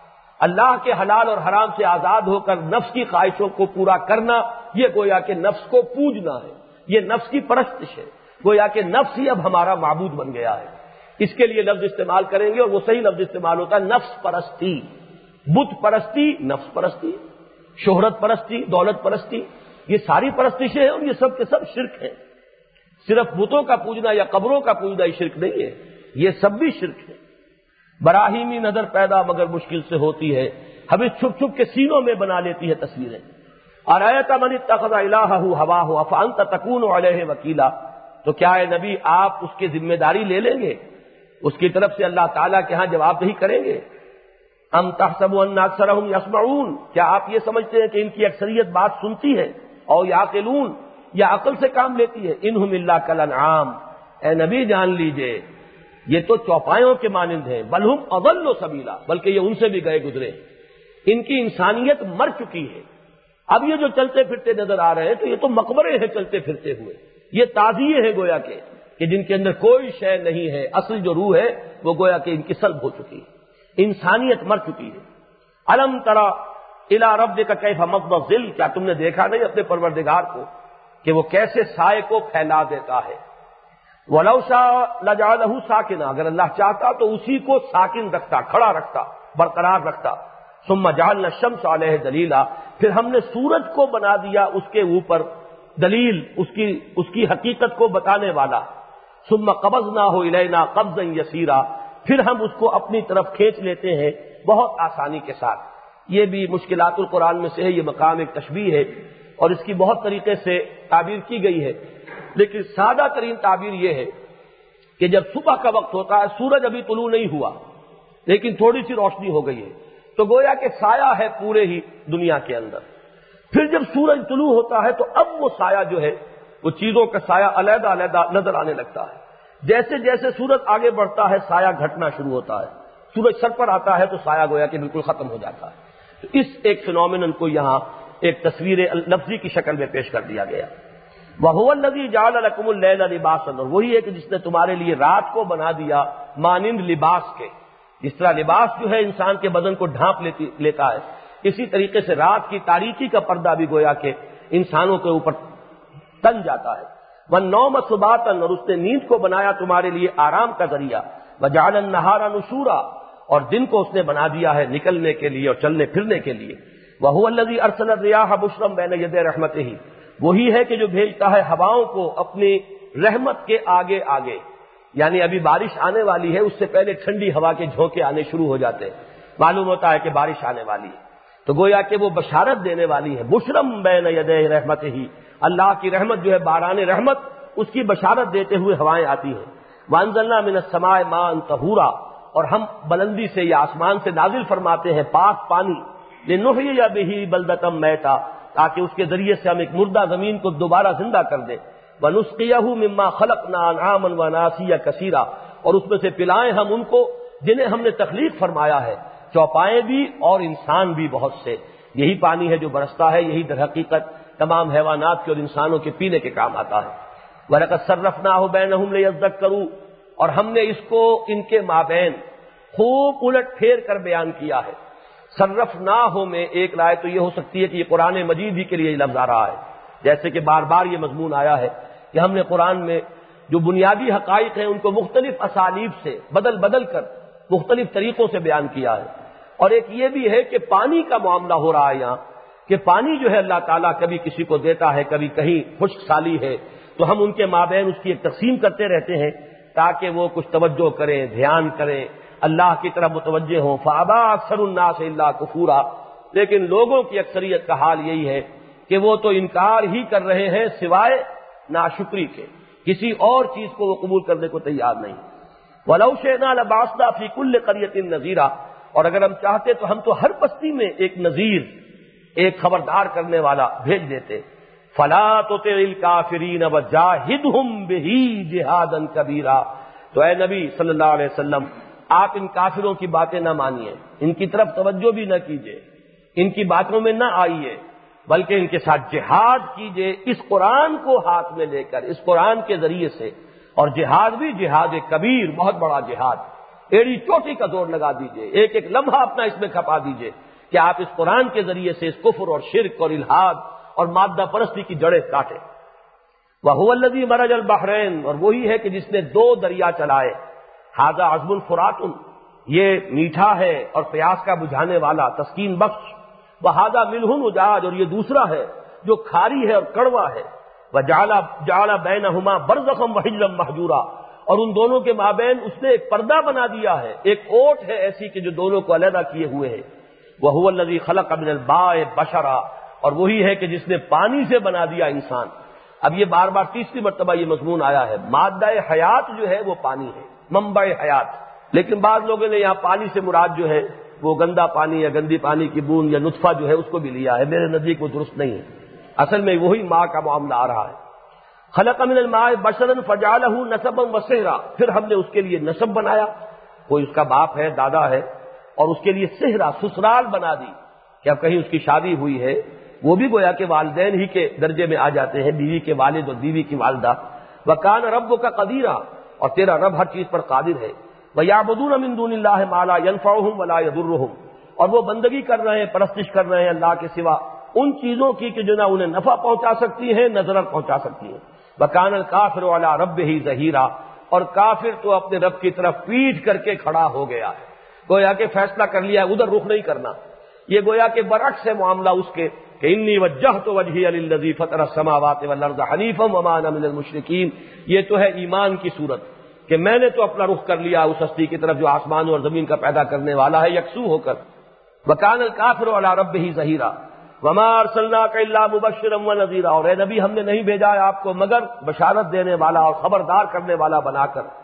اللہ کے حلال اور حرام سے آزاد ہو کر نفس کی خواہشوں کو پورا کرنا، یہ گویا کہ نفس کو پوجنا ہے، یہ نفس کی پرستش ہے. گویا کہ نفس ہی اب ہمارا معبود بن گیا ہے. اس کے لیے لفظ استعمال کریں گے اور وہ صحیح لفظ استعمال ہوتا ہے نفس پرستی. بت پرستی، نفس پرستی، شہرت پرستی، دولت پرستی، یہ ساری پرستشیں ہیں اور یہ سب کے سب شرک ہیں. صرف بتوں کا پوجنا یا قبروں کا پوجنا یہ شرک نہیں ہے، یہ سب بھی شرک ہے. براہیمی نظر پیدا مگر مشکل سے ہوتی ہے، ہمیں چھپ چھپ کے سینوں میں بنا لیتی ہے تصویریں. ارأیت من اتخذ الہہ ہواہ افانت تکون علیہ وکیلا، تو کیا اے نبی آپ اس کی ذمہ داری لے لیں گے، اس کی طرف سے اللہ تعالیٰ کے ہاں جواب دہی کریں گے؟ ام تحسب ان اکثرهم یسمعون، کیا آپ یہ سمجھتے ہیں کہ ان کی اکثریت بات سنتی ہے؟ او یعقلون، یا عقل سے کام لیتی ہے؟ انہم الا کالانعام، اے نبی جان لیجئے یہ تو چوپایوں کے مانند ہیں. بل ہم اضل سبیلا، بلکہ یہ ان سے بھی گئے گزرے، ان کی انسانیت مر چکی ہے. اب یہ جو چلتے پھرتے نظر آ رہے ہیں تو یہ تو مقبرے ہیں چلتے پھرتے ہوئے، یہ تعزیے ہیں گویا کہ جن کے اندر کوئی شے نہیں ہے، اصل جو روح ہے وہ گویا کہ ان کی سلب ہو چکی ہے، انسانیت مر چکی ہے. الم تری الی ربک کیف مد الظل، کیا تم نے دیکھا نہیں اپنے پروردگار کو کہ وہ کیسے سائے کو پھیلا دیتا ہے. وَلَوْ شَاءَ لَجَعَلَهُ سَاكِنًا، اگر اللہ چاہتا تو اسی کو ساکن رکھتا، کھڑا رکھتا، برقرار رکھتا. ثُمَّ جَعَلْنَا الشَّمْسَ عَلَيْهِ دَلِيلًا، پھر ہم نے سورج کو بنا دیا اس کے اوپر دلیل، اس کی حقیقت کو بتانے والا. ثُمَّ قَبَضْنَاهُ إِلَيْنَا قَبْضًا يَسِيرًا، پھر ہم اس کو اپنی طرف کھینچ لیتے ہیں بہت آسانی کے ساتھ. یہ بھی مشکلات القرآن میں سے ہے، یہ مقام ایک تشبیہ ہے اور اس کی بہت طریقے سے تعبیر کی گئی ہے، لیکن سادہ ترین تعبیر یہ ہے کہ جب صبح کا وقت ہوتا ہے، سورج ابھی طلوع نہیں ہوا لیکن تھوڑی سی روشنی ہو گئی ہے، تو گویا کہ سایہ ہے پورے ہی دنیا کے اندر۔ پھر جب سورج طلوع ہوتا ہے تو اب وہ سایہ جو ہے، وہ چیزوں کا سایہ علیحدہ علیحدہ نظر آنے لگتا ہے۔ جیسے جیسے سورج آگے بڑھتا ہے سایہ گھٹنا شروع ہوتا ہے، سورج سر پر آتا ہے تو سایہ گویا کہ بالکل ختم ہو جاتا ہے۔ تو اس ایک فینومینن کو یہاں ایک تصویر لفظی کی شکل میں پیش کر دیا گیا۔ وَهُوَ الَّذِي جَعَلَ لَكُمُ اللَّيْلَ لِبَاسًا، اور وہی ہے کہ جس نے تمہارے لیے رات کو بنا دیا مانند لباس کے۔ جس طرح لباس جو ہے انسان کے بدن کو ڈھانپ لیتا ہے، اسی طریقے سے رات کی تاریکی کا پردہ بھی گویا کہ انسانوں کے اوپر تن جاتا ہے۔ وَالنَّوْمَ سُبَاتًا، اور اس نے نیند کو بنایا تمہارے لیے آرام کا ذریعہ۔ وَجَعَلَ النَّهَارَ نُشُورًا، اور دن کو اس نے بنا دیا ہے نکلنے کے لیے اور چلنے پھرنے کے لیے۔ وَهُوَ الَّذِي أَرْسَلَ الرِّيَاحَ بُشْرًا بَيْنَ يَدَيْ رَحْمَتِهِ، وہی ہے کہ جو بھیجتا ہے ہواؤں کو اپنی رحمت کے آگے آگے، یعنی ابھی بارش آنے والی ہے، اس سے پہلے ٹھنڈی ہوا کے جھونکے آنے شروع ہو جاتے ہیں، معلوم ہوتا ہے کہ بارش آنے والی ہے، تو گویا کہ وہ بشارت دینے والی ہے۔ بشرم بین یدی رحمتہ، اللہ کی رحمت جو ہے باران رحمت، اس کی بشارت دیتے ہوئے ہوائیں آتی ہیں۔ وانزلنا من السماء ماء طہورا، اور ہم بلندی سے یا آسمان سے نازل فرماتے ہیں پاک پانی، لنحیی بہ بلدۃ میتا، تاکہ اس کے ذریعے سے ہم ایک مردہ زمین کو دوبارہ زندہ کر دیں۔ وَنُسْقِيَهُ مِمَّا خَلَقْنَا أَنْعَامًا وَأَنَاسِيَّ كَثِيرًا، اور اس میں سے پلائیں ہم ان کو جنہیں ہم نے تخلیق فرمایا ہے، چوپائے بھی اور انسان بھی بہت سے۔ یہی پانی ہے جو برستا ہے، یہی در حقیقت تمام حیوانات کے اور انسانوں کے پینے کے کام آتا ہے۔ وَلَقَدْ صَرَّفْنَاهُ بَيْنَهُمْ لِيَذَّكَّرُوا، اور ہم نے اس کو ان کے مابین خوب الٹ پھیر کر بیان کیا ہے۔ صرفناہ میں ایک رائے تو یہ ہو سکتی ہے کہ یہ قرآن مجید ہی کے لیے لفظ آ رہا ہے، جیسے کہ بار بار یہ مضمون آیا ہے کہ ہم نے قرآن میں جو بنیادی حقائق ہیں ان کو مختلف اسالیب سے بدل بدل کر مختلف طریقوں سے بیان کیا ہے۔ اور ایک یہ بھی ہے کہ پانی کا معاملہ ہو رہا ہے یہاں، کہ پانی جو ہے اللہ تعالیٰ کبھی کسی کو دیتا ہے، کبھی کہیں خشک سالی ہے، تو ہم ان کے مابین اس کی ایک تقسیم کرتے رہتے ہیں تاکہ وہ کچھ توجہ کریں، دھیان کریں، اللہ کی طرف متوجہ ہوں۔ فَأَبَىٰ أَكْثَرُ النَّاسِ إِلَّا كُفُورًا، لیکن لوگوں کی اکثریت کا حال یہی ہے کہ وہ تو انکار ہی کر رہے ہیں سوائے ناشکری کے، کسی اور چیز کو وہ قبول کرنے کو تیار نہیں۔ وَلَوْ شِئْنَا لَبَعَثْنَا فِي كُلِّ قَرْيَةٍ نَذِيرًا، اور اگر ہم چاہتے تو ہم تو ہر بستی میں ایک نذیر، ایک خبردار کرنے والا بھیج دیتے۔ فَلَا تُطِعِ الْكَافِرِينَ وَجَاهِدْهُمْ بِهِ جِهَادًا كَبِيرًا، تو اے نبی صلی اللہ علیہ وسلم آپ ان کافروں کی باتیں نہ مانیے، ان کی طرف توجہ بھی نہ کیجیے، ان کی باتوں میں نہ آئیے، بلکہ ان کے ساتھ جہاد کیجیے اس قرآن کو ہاتھ میں لے کر، اس قرآن کے ذریعے سے۔ اور جہاد بھی جہاد کبیر، بہت بڑا جہاد، ایڑی چوٹی کا زور لگا دیجیے، ایک ایک لمحہ اپنا اس میں کھپا دیجیے کہ آپ اس قرآن کے ذریعے سے اس کفر اور شرک اور الحاد اور مادہ پرستی کی جڑیں کاٹیں۔ وَهُوَ الَّذِي مَرَجَ الْبَحْرَيْنِ، اور وہی ہے کہ جس نے دو دریا چلائے۔ ھذا عذب فرات، یہ میٹھا ہے اور پیاس کا بجھانے والا، تسکین بخش۔ وھذا ملح اجاج، اور یہ دوسرا ہے جو کھاری ہے اور کڑوا ہے۔ وجعل بینہما برزخا وحجرا مہجورا، اور ان دونوں کے مابین اس نے ایک پردہ بنا دیا ہے، ایک اوٹ ہے ایسی کہ جو دونوں کو علیحدہ کیے ہوئے ہے۔ وَهُوَ الَّذِي خَلَقَ مِنَ الْمَاءِ بَشَرًا، اور وہی ہے کہ جس نے پانی سے بنا دیا انسان۔ اب یہ بار بار تیسری مرتبہ یہ مضمون آیا ہے، مادہ حیات جو ہے وہ پانی ہے، منبع حیات، لیکن بعض لوگوں نے یہاں پانی سے مراد جو ہے وہ گندا پانی یا گندی پانی کی بوند یا نطفہ جو ہے اس کو بھی لیا ہے، میرے نزدیک وہ درست نہیں ہے، اصل میں وہی ماں کا معاملہ آ رہا ہے۔ خلق من الماء بشرا فجعله نسبا وصہرا، پھر ہم نے اس کے لیے نسب بنایا، کوئی اس کا باپ ہے، دادا ہے، اور اس کے لیے صہرا، سسرال بنا دی کہ اب کہیں اس کی شادی ہوئی ہے، وہ بھی گویا کہ والدین ہی کے درجے میں آ جاتے ہیں، بیوی کے والد اور بیوی کی والدہ۔ وَكَانَ رَبُّكَ قَدِيرًا، اور تیرا رب ہر چیز پر قادر ہے۔ وَيَعْبُدُونَ مِن دُونِ اللَّهِ مَا لَا يَنفَعُهُمْ وَلَا يَضُرُّهُمْ، اور وہ بندگی کر رہے ہیں، پرستش کر رہے ہیں اللہ کے سوا ان چیزوں کی کہ جو نہ انہیں نفع پہنچا سکتی ہیں نہ ضرر پہنچا سکتی ہیں۔ وَكَانَ الْكَافِرُ عَلَىٰ رَبِّهِ ظَهِيرًا، اور کافر تو اپنے رب کی طرف پیٹھ کر کے کھڑا ہو گیا ہے، گویا کہ فیصلہ کر لیا ادھر رخ نہیں کرنا۔ یہ گویا کہ برعکس ہے معاملہ اس کے کہ انی وجہت وجہی للذی فطر السماوات والارض حنیفا وما انا من المشرکین، یہ تو ہے ایمان کی صورت کہ میں نے تو اپنا رخ کر لیا اس ہستی کی طرف جو آسمانوں اور زمین کا پیدا کرنے والا ہے یکسو ہو کر۔ وکان الکافر علی ربہ ظہیرا وما ارسلناک الا مبشرا ونذیرا، اور اے نبی ہم نے نہیں بھیجا ہے آپ کو مگر بشارت دینے والا اور خبردار کرنے والا بنا کر۔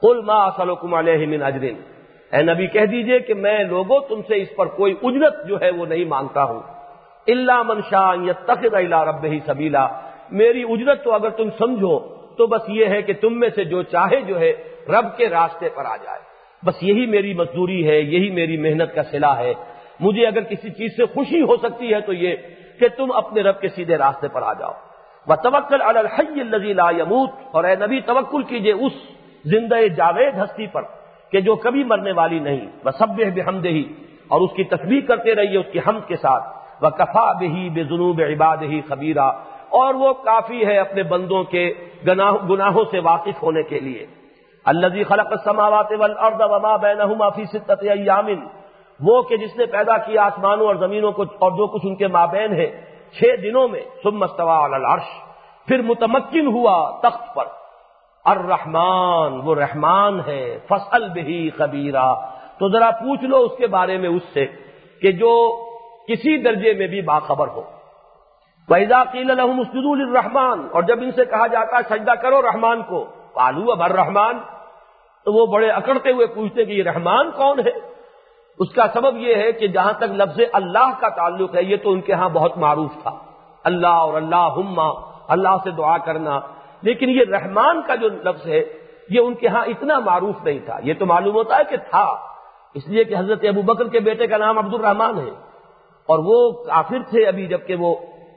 قل ما اسألکم علیہ من اجر، اے نبی کہہ دیجئے کہ میں لوگوں تم سے اس پر کوئی اجرت جو ہے وہ نہیں مانگتا ہوں، الا من شاء ان یتخذ الی ربہ سبیلا، میری اجرت تو اگر تم سمجھو تو بس یہ ہے کہ تم میں سے جو چاہے جو ہے رب کے راستے پر آ جائے، بس یہی میری مزدوری ہے، یہی میری محنت کا صلہ ہے۔ مجھے اگر کسی چیز سے خوشی ہو سکتی ہے تو یہ کہ تم اپنے رب کے سیدھے راستے پر آ جاؤ۔ وتوکل علی الحی الذی لا یموت، اور اے نبی توکل کیجئے اس زندہ جاوید ہستی پر کہ جو کبھی مرنے والی نہیں، وسبح بحمدہ، اور اس کی تسبیح کرتے رہیے اس کی حمد کے ساتھ، وکفی بہ بذنوب عبادہ خبیرا، اور وہ کافی ہے اپنے بندوں کے گناہوں سے واقف ہونے کے لیے۔ الذی خلق السماوات والارض وما بینہما فی ستۃ ایام، وہ کہ جس نے پیدا کیا آسمانوں اور زمینوں کو اور جو کچھ ان کے مابین ہے 6 دنوں میں، ثم استوى علی العرش، پھر متمکن ہوا تخت پر۔ الرحمن، وہ رحمان ہے، فاسأل بہ خبیرا، تو ذرا پوچھ لو اس کے بارے میں اس سے کہ جو کسی درجے میں بھی باخبر ہو۔ وَإِذَا قِيلَ لَهُمُ اسْجُدُوا لِلرَّحْمَٰنِ، اور جب ان سے کہا جاتا ہے سجدہ کرو رحمان کو، قالوا اب الرحمن، تو وہ بڑے اکڑتے ہوئے پوچھتے کہ یہ رحمان کون ہے؟ اس کا سبب یہ ہے کہ جہاں تک لفظ اللہ کا تعلق ہے یہ تو ان کے ہاں بہت معروف تھا، اللہ اور اللہم، اللہ سے دعا کرنا، لیکن یہ رحمان کا جو لفظ ہے یہ ان کے ہاں اتنا معروف نہیں تھا۔ یہ تو معلوم ہوتا ہے کہ تھا، اس لیے کہ حضرت ابو بکر کے بیٹے کا نام عبد الرحمن ہے، اور وہ کافر تھے ابھی جبکہ وہ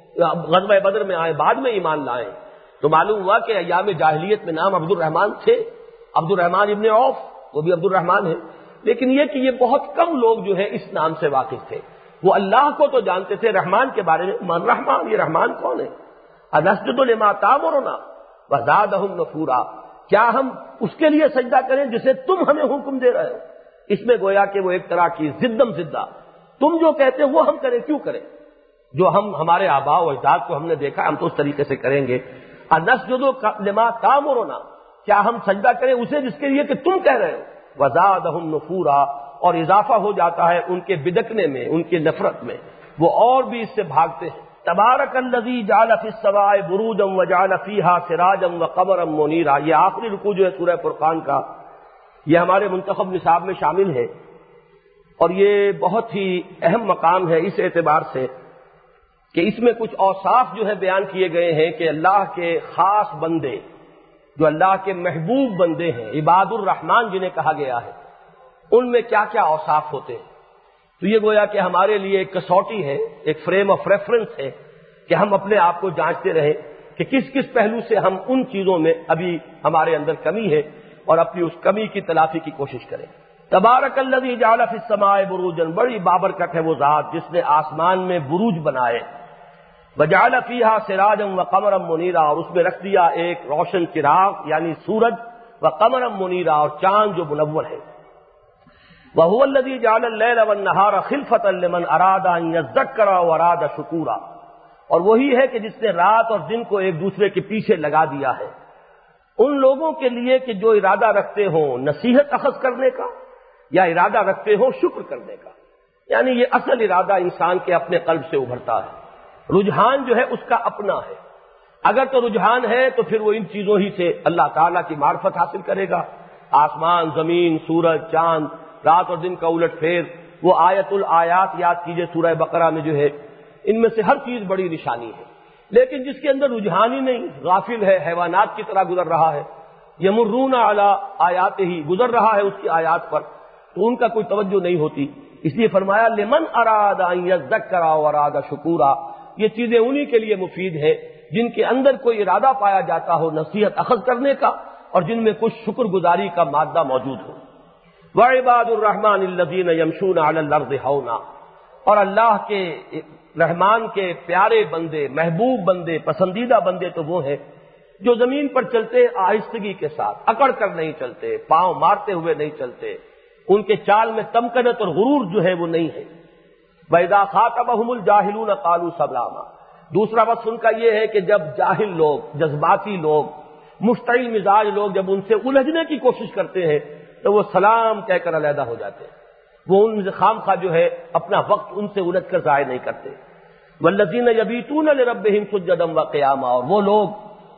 غزوہ بدر میں آئے، بعد میں ایمان لائے، تو معلوم ہوا کہ ایام جاہلیت میں نام عبد الرحمن تھے، عبد الرحمن ابن عوف، وہ بھی عبد الرحمن ہے، لیکن یہ کہ یہ بہت کم لوگ جو ہے اس نام سے واقف تھے۔ وہ اللہ کو تو جانتے تھے، رحمان کے بارے میں من رحمان، یہ رحمان کون ہے؟ انسجد لما تامرنا وزادہم نفورا، کیا ہم اس کے لیے سجدہ کریں جسے تم ہمیں حکم دے رہے ہو؟ اس میں گویا کہ وہ ایک طرح کی زدم زدہ، تم جو کہتے ہو وہ ہم کریں، کیوں کریں؟ جو ہمارے آباء و اجداد کو ہم نے دیکھا ہم تو اس طریقے سے کریں گے۔ انسجد لما تامرنا، کیا ہم سجدہ کریں اسے جس کے لیے کہ تم کہہ رہے ہو؟ وزادہم نفورا، اور اضافہ ہو جاتا ہے ان کے بدکنے میں، ان کی نفرت میں، وہ اور بھی اس سے بھاگتے ہیں۔ تبارک الذی جعل فی السماء بروجا وجعل فیہا سراجا وقمرا منیرا، یہ آخری رکوع جو ہے سورہ فرقان کا، یہ ہمارے منتخب نصاب میں شامل ہے، اور یہ بہت ہی اہم مقام ہے اس اعتبار سے کہ اس میں کچھ اوصاف جو ہے بیان کیے گئے ہیں کہ اللہ کے خاص بندے، جو اللہ کے محبوب بندے ہیں، عباد الرحمن جنہیں کہا گیا ہے، ان میں کیا کیا اوصاف ہوتے ہیں۔ تو یہ گویا کہ ہمارے لیے ایک کسوٹی ہے، ایک فریم آف ریفرنس ہے کہ ہم اپنے آپ کو جانچتے رہیں کہ کس کس پہلو سے ہم ان چیزوں میں ابھی ہمارے اندر کمی ہے اور اپنی اس کمی کی تلافی کی کوشش کریں۔ تبارک الذی جعل فی السماء بروجا، بڑی بابرکت ہے وہ ذات جس نے آسمان میں بروج بنائے، وجعل فیہا سراجا وقمرا منیرا، اور اس میں رکھ دیا ایک روشن چراغ یعنی سورج، وقمرا منیرا، اور چاند جو منور ہے۔ وَهُوَ الَّذِي جَعَلَ اللَّيْلَ وَالنَّهَارَ خِلْفَةً لِمَنْ أَرَادَ أَنْ يَذَّكَّرَ وَأَرَادَ شُكُورًا، اور وہی ہے کہ جس نے رات اور دن کو ایک دوسرے کے پیچھے لگا دیا ہے ان لوگوں کے لیے کہ جو ارادہ رکھتے ہوں نصیحت اخذ کرنے کا یا ارادہ رکھتے ہوں شکر کرنے کا، یعنی یہ اصل ارادہ انسان کے اپنے قلب سے ابھرتا ہے، رجحان جو ہے اس کا اپنا ہے۔ اگر تو رجحان ہے تو پھر وہ ان چیزوں ہی سے اللہ تعالیٰ کی معرفت حاصل کرے گا، آسمان، زمین، سورج، چاند، رات اور دن کا الٹ پھیر، وہ آیت الآیات یاد کیجئے سورہ بقرہ میں جو ہے، ان میں سے ہر چیز بڑی نشانی ہے۔ لیکن جس کے اندر رجحان ہی نہیں، غافل ہے، حیوانات کی طرح گزر رہا ہے، یمرون علی آیات ہی، گزر رہا ہے اس کی آیات پر، تو ان کا کوئی توجہ نہیں ہوتی۔ اس لیے فرمایا لمن اراد ان یذکر واراد شکورا، یہ چیزیں انہی کے لیے مفید ہے جن کے اندر کوئی ارادہ پایا جاتا ہو نصیحت اخذ کرنے کا، اور جن میں کچھ شکر گزاری کا مادہ موجود ہو۔ وعباد الرحمن الذین یمشون علی الارض ہونا، اور اللہ کے رحمان کے پیارے بندے، محبوب بندے، پسندیدہ بندے تو وہ ہیں جو زمین پر چلتے آہستگی کے ساتھ، اکڑ کر نہیں چلتے، پاؤں مارتے ہوئے نہیں چلتے، ان کے چال میں تمکنت اور غرور جو ہے وہ نہیں ہے۔ وَإِذَا خَاطَبَهُمُ الْجَاهِلُونَ قَالُوا سَلَامًا، دوسرا وصف ان کا یہ ہے کہ جب جاہل لوگ، جذباتی لوگ، مشتعل مزاج لوگ جب ان سے الجھنے کی کوشش کرتے ہیں تو وہ سلام کہہ کر علیحدہ ہو جاتے ہیں، وہ ان سے خامخواہ جو ہے اپنا وقت ان سے الجھ کر ضائع نہیں کرتے۔ وَالَّذِينَ يَبِيتُونَ لِرَبِّهِمْ سُجَّدًا وَقِيَامًا، اور وہ لوگ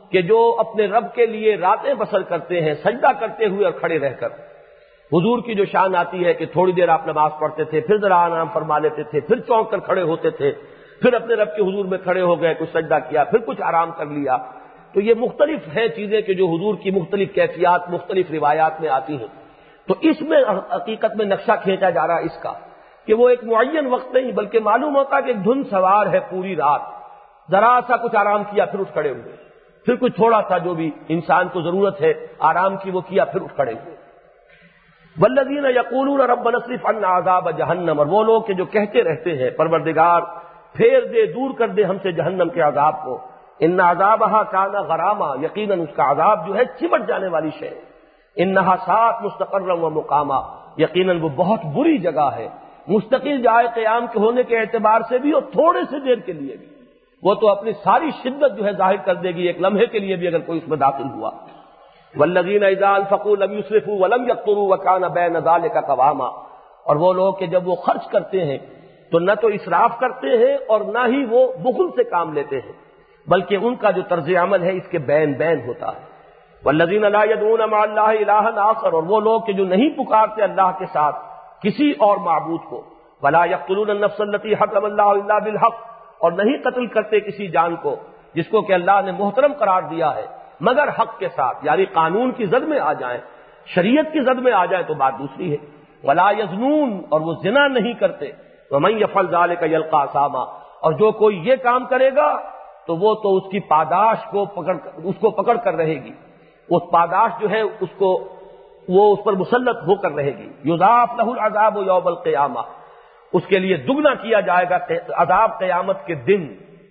کہ جو اپنے رب کے لیے راتیں بسر کرتے ہیں سجدہ کرتے ہوئے اور کھڑے رہ کر. حضور کی جو شان آتی ہے کہ تھوڑی دیر آپ نماز پڑھتے تھے، پھر ذرا آرام فرما لیتے تھے، پھر چونک کر کھڑے ہوتے تھے، پھر اپنے رب کے حضور میں کھڑے ہو گئے، کچھ سجدہ کیا، پھر کچھ آرام کر لیا. تو یہ مختلف ہیں چیزیں کہ جو حضور کی مختلف کیفیات مختلف روایات میں آتی ہیں. تو اس میں حقیقت میں نقشہ کھینچا جا رہا اس کا کہ وہ ایک معین وقت نہیں، بلکہ معلوم ہوتا ہے کہ ایک دھن سوار ہے پوری رات، ذرا سا کچھ آرام کیا پھر اٹھ کھڑے ہوئے، پھر کچھ تھوڑا سا جو بھی انسان کو ضرورت ہے آرام کی وہ کیا، پھر اٹھ کھڑے ہوئے. والذین یقولون ربنا اصرف عنا عذاب جہنم، اور وہ لوگ کہ جو کہتے رہتے ہیں پروردگار پھیر دے، دور کر دے ہم سے جہنم کے عذاب کو. ان عذابها کان غراما، یقیناً اس کا عذاب جو ہے چمٹ جانے والی شے. انہا ساعت مستقرا و مقاما، یقیناً وہ بہت بری جگہ ہے، مستقل جائے قیام کے ہونے کے اعتبار سے بھی اور تھوڑے سے دیر کے لیے بھی. وہ تو اپنی ساری شدت جو ہے ظاہر کر دے گی ایک لمحے کے لیے بھی اگر کوئی اس میں داخل ہوا. والذین اذا انفقوا لم يسرفوا ولم يقتروا وكان بين ذلك قواما، اور وہ لوگ کہ جب وہ خرچ کرتے ہیں تو نہ تو اسراف کرتے ہیں اور نہ ہی وہ بخل سے کام لیتے ہیں، بلکہ ان کا جو طرز عمل ہے اس کے بین بین ہوتا ہے. والذین لا يدعون مع الله الها آخر، اور وہ لوگ کہ جو نہیں پکارتے اللہ کے ساتھ کسی اور معبود کو. ولا يقتلون النفس التي حرم الله الا بالحق، اور نہیں قتل کرتے کسی جان کو جس کو کہ اللہ نے محترم قرار دیا ہے مگر حق کے ساتھ، یعنی قانون کی زد میں آ جائیں، شریعت کی زد میں آ جائیں تو بات دوسری ہے. ولا یزنون، اور وہ زنا نہیں کرتے. ومن یفعل ذلک یلقى اثاما، اور جو کوئی یہ کام کرے گا تو وہ تو اس کی پاداش کو پکڑ کر رہے گی، وہ پاداش جو ہے اس کو وہ اس پر مسلط ہو کر رہے گی. یضاعف له العذاب یوم القیامہ، اس کے لیے دگنا کیا جائے گا عذاب قیامت کے دن.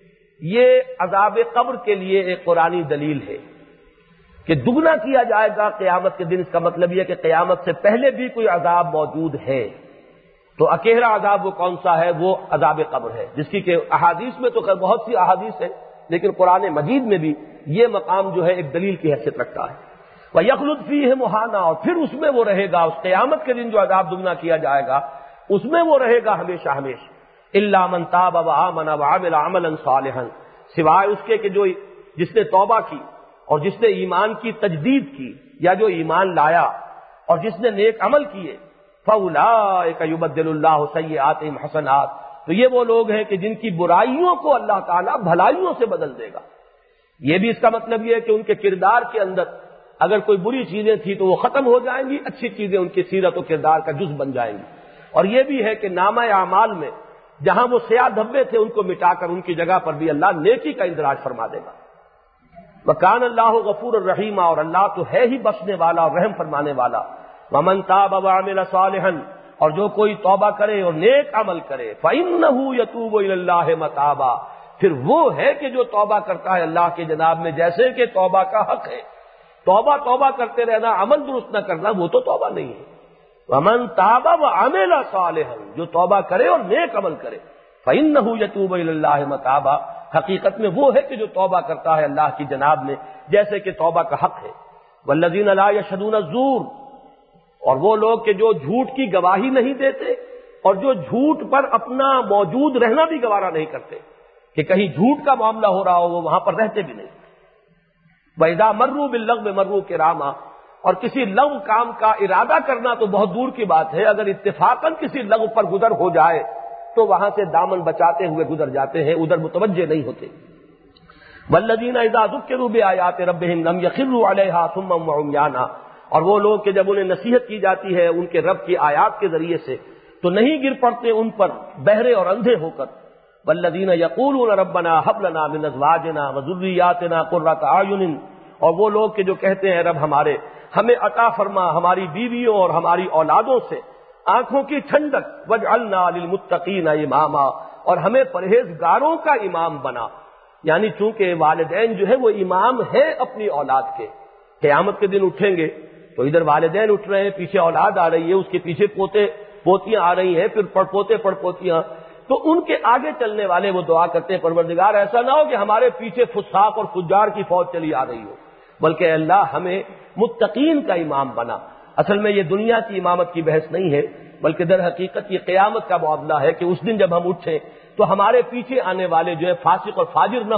یہ عذاب قبر کے لیے ایک قرآنی دلیل ہے کہ دگنا کیا جائے گا قیامت کے دن. اس کا مطلب یہ کہ قیامت سے پہلے بھی کوئی عذاب موجود ہے. تو اکیلا عذاب وہ کون سا ہے؟ وہ عذاب قبر ہے، جس کی کہ احادیث میں تو خیر بہت سی احادیث ہیں، لیکن قرآن مجید میں بھی یہ مقام جو ہے ایک دلیل کی حیثیت رکھتا ہے. وَيَخْلُدْ فِيهِ مُهَانًا، اور پھر اس میں وہ رہے گا، اس قیامت کے دن جو عذاب دگنا کیا جائے گا اس میں وہ رہے گا ہمیشہ ہمیشہ. إِلَّا مَن تَابَ وَآمَنَ وَعَمِلَ عَمَلًا صَالِحًا، سوائے اس کے کہ جس نے توبہ کی اور جس نے ایمان کی تجدید کی یا جو ایمان لایا اور جس نے نیک عمل کیے. فَأُولَٰئِكَ يُبَدِّلُ اللَّهُ سَيِّئَاتِهِمْ حَسَنَاتٍ، تو یہ وہ لوگ ہیں کہ جن کی برائیوں کو اللہ تعالیٰ بھلائیوں سے بدل دے گا. یہ بھی اس کا مطلب یہ ہے کہ ان کے کردار کے اندر اگر کوئی بری چیزیں تھیں تو وہ ختم ہو جائیں گی، اچھی چیزیں ان کی سیرت و کردار کا جز بن جائیں گی. اور یہ بھی ہے کہ نامہ اعمال میں جہاں وہ سیاہ دھبے تھے ان کو مٹا کر ان کی جگہ پر بھی اللہ نیکی کا اندراج فرما دے گا. وَكَانَ اللَّهُ غَفُورًا رَحِيمًا، اور اللہ تو ہے ہی بخشنے والا اور رحم فرمانے والا. وَمَن تَابَ وَعَمِلَ صَالِحًا، اور جو کوئی توبہ کرے اور نیک عمل کرے. فَإِنَّهُ يَتُوبُ إِلَى اللَّهِ مَتَابًا، پھر وہ ہے کہ جو توبہ کرتا ہے اللہ کے جناب میں جیسے کہ توبہ کا حق ہے. توبہ کرتے رہنا، عمل درست نہ کرنا وہ تو توبہ نہیں ہے. وَمَن تَابَ وَعَمِلَ صَالِحًا، جو توبہ کرے اور نیک عمل کرے. فَإِنَّهُ يَتُوبُ إِلَى اللَّهِ مَتَابًا، حقیقت میں وہ ہے کہ جو توبہ کرتا ہے اللہ کی جناب میں جیسے کہ توبہ کا حق ہے. وَالَّذِينَ لَا يَشْهَدُونَ الزُّورَ، اور وہ لوگ کہ جو جھوٹ کی گواہی نہیں دیتے اور جو جھوٹ پر اپنا موجود رہنا بھی گوارا نہیں کرتے کہ کہیں جھوٹ کا معاملہ ہو رہا ہو وہ وہاں پر رہتے بھی نہیں. وَإِذَا مَرُّوا بِاللَّغْوِ مَرُّوا كِرَامًا، اور کسی لغو کام کا ارادہ کرنا تو بہت دور کی بات ہے، اگر اتفاقاً کسی لغو پر گزر ہو جائے تو وہاں سے دامن بچاتے ہوئے گزر جاتے ہیں، ادھر متوجہ نہیں ہوتے. وَالَّذِينَ إِذَا ذُكِّرُوا بِآيَاتِ رَبِّهِمْ لَمْ يَخِرُّوا عَلَيْهَا صُمًّا وَعُمْيَانًا، اور وہ لوگ کہ جب انہیں نصیحت کی جاتی ہے ان کے رب کی آیات کے ذریعے سے تو نہیں گر پڑتے ان پر بہرے اور اندھے ہو کر. وَالَّذِينَ يَقُولُونَ رَبَّنَا هَبْ لَنَا مِنْ أَزْوَاجِنَا وَذُرِّيَّاتِنَا قُرَّةَ أَعْيُنٍ، اور وہ لوگ کہ جو کہتے ہیں رب ہمارے ہمیں عطا فرما ہماری بیویوں اور ہماری اولادوں سے آنکھوں کی ٹھنڈک. وَاجْعَلْنَا لِلْمُتَّقِينَ إِمَامًا، اور ہمیں پرہیزگاروں کا امام بنا. یعنی چونکہ والدین جو ہے وہ امام ہیں اپنی اولاد کے. قیامت کے دن اٹھیں گے تو ادھر والدین اٹھ رہے ہیں، پیچھے اولاد آ رہی ہے، اس کے پیچھے پوتے پوتیاں آ رہی ہیں، پھر پڑپوتے پڑپوتیاں. تو ان کے آگے چلنے والے وہ دعا کرتے ہیں پروردگار ایسا نہ ہو کہ ہمارے پیچھے فساق اور فجار کی فوج چلی آ رہی ہو، بلکہ اللہ ہمیں متقین کا امام بنا. اصل میں یہ دنیا کی امامت کی بحث نہیں ہے، بلکہ در حقیقت یہ قیامت کا معاملہ ہے کہ اس دن جب ہم اٹھیں تو ہمارے پیچھے آنے والے جو ہے فاسق اور فاجر نہ ہو،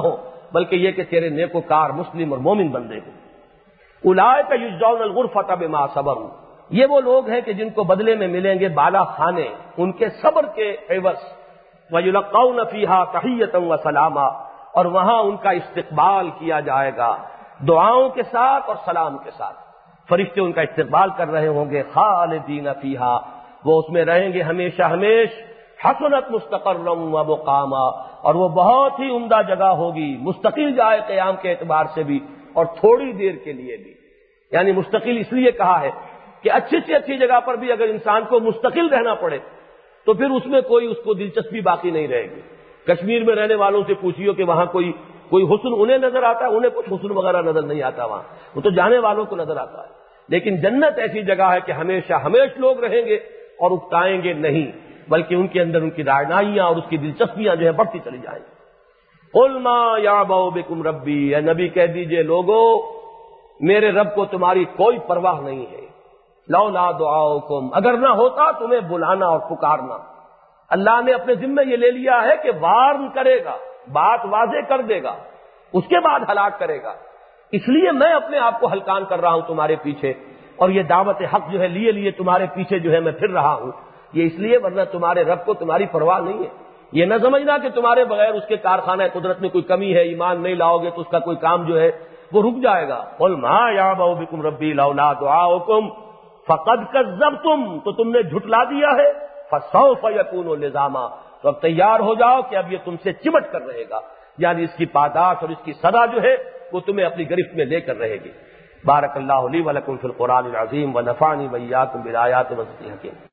بلکہ یہ کہ تیرے نیکوکار مسلم اور مومن بندے ہوں۔ اولئک یجزون الغرفۃ بما صبروا، یہ وہ لوگ ہیں کہ جن کو بدلے میں ملیں گے بالا خانے ان کے صبر کے عوض، وَيُلَقَّوْنَ فِيهَا تَحِيَّةً وَسَلَامًا، اور وہاں ان کا استقبال کیا جائے گا دعاؤں کے ساتھ اور سلام کے ساتھ، فرشتے ان کا استقبال کر رہے ہوں گے، خالدین فیہا، وہ اس میں رہیں گے ہمیشہ ہمیش، حسنت مستقرا و مقاما، اور وہ بہت ہی عمدہ جگہ ہوگی، مستقل جائے قیام کے اعتبار سے بھی اور تھوڑی دیر کے لیے بھی، یعنی مستقل اس لیے کہا ہے کہ اچھی سے اچھی جگہ پر بھی اگر انسان کو مستقل رہنا پڑے تو پھر اس میں کوئی اس کو دلچسپی باقی نہیں رہے گی۔ کشمیر میں رہنے والوں سے پوچھیو کہ وہاں کوئی حسن انہیں نظر آتا ہے؟ انہیں کچھ حسن وغیرہ نظر نہیں آتا وہاں، وہ تو جانے والوں کو نظر آتا ہے۔ لیکن جنت ایسی جگہ ہے کہ ہمیشہ ہمیش لوگ رہیں گے اور اکتائیں گے نہیں، بلکہ ان کے اندر ان کی رعنائیاں اور اس کی دلچسپیاں جو ہے بڑھتی چلی جائیں گی۔ قل ما یعبأ بکم ربی، اے نبی کہہ دیجئے لوگو میرے رب کو تمہاری کوئی پرواہ نہیں ہے، لولا دعاؤکم، اگر نہ ہوتا تمہیں بلانا اور پکارنا۔ اللہ نے اپنے ذمہ یہ لے لیا ہے کہ وارن کرے گا، بات واضح کر دے گا، اس کے بعد ہلاک کرے گا، اس لیے میں اپنے آپ کو ہلکان کر رہا ہوں تمہارے پیچھے، اور یہ دعوت حق جو ہے لیے تمہارے پیچھے جو ہے میں پھر رہا ہوں، یہ اس لیے، ورنہ تمہارے رب کو تمہاری پرواہ نہیں ہے۔ یہ نہ سمجھنا کہ تمہارے بغیر اس کے کارخانہ قدرت میں کوئی کمی ہے، ایمان نہیں لاؤ گے تو اس کا کوئی کام جو ہے وہ رک جائے گا۔ قل ما یعبأ بکم ربی لولا دعاؤکم فقد کذبتم، تو تم نے جھٹلا دیا ہے، فسوف یکون لزاما، تو اب تیار ہو جاؤ کہ اب یہ تم سے چمٹ کر رہے گا، یعنی اس کی پاداش اور اس کی سزا جو ہے وہ تمہیں اپنی گرفت میں لے کر رہے گی۔ بارک اللہ لی ولکم فی القرآن العظیم ونفعنی وإیاکم بالآیات والذکر الحکیم۔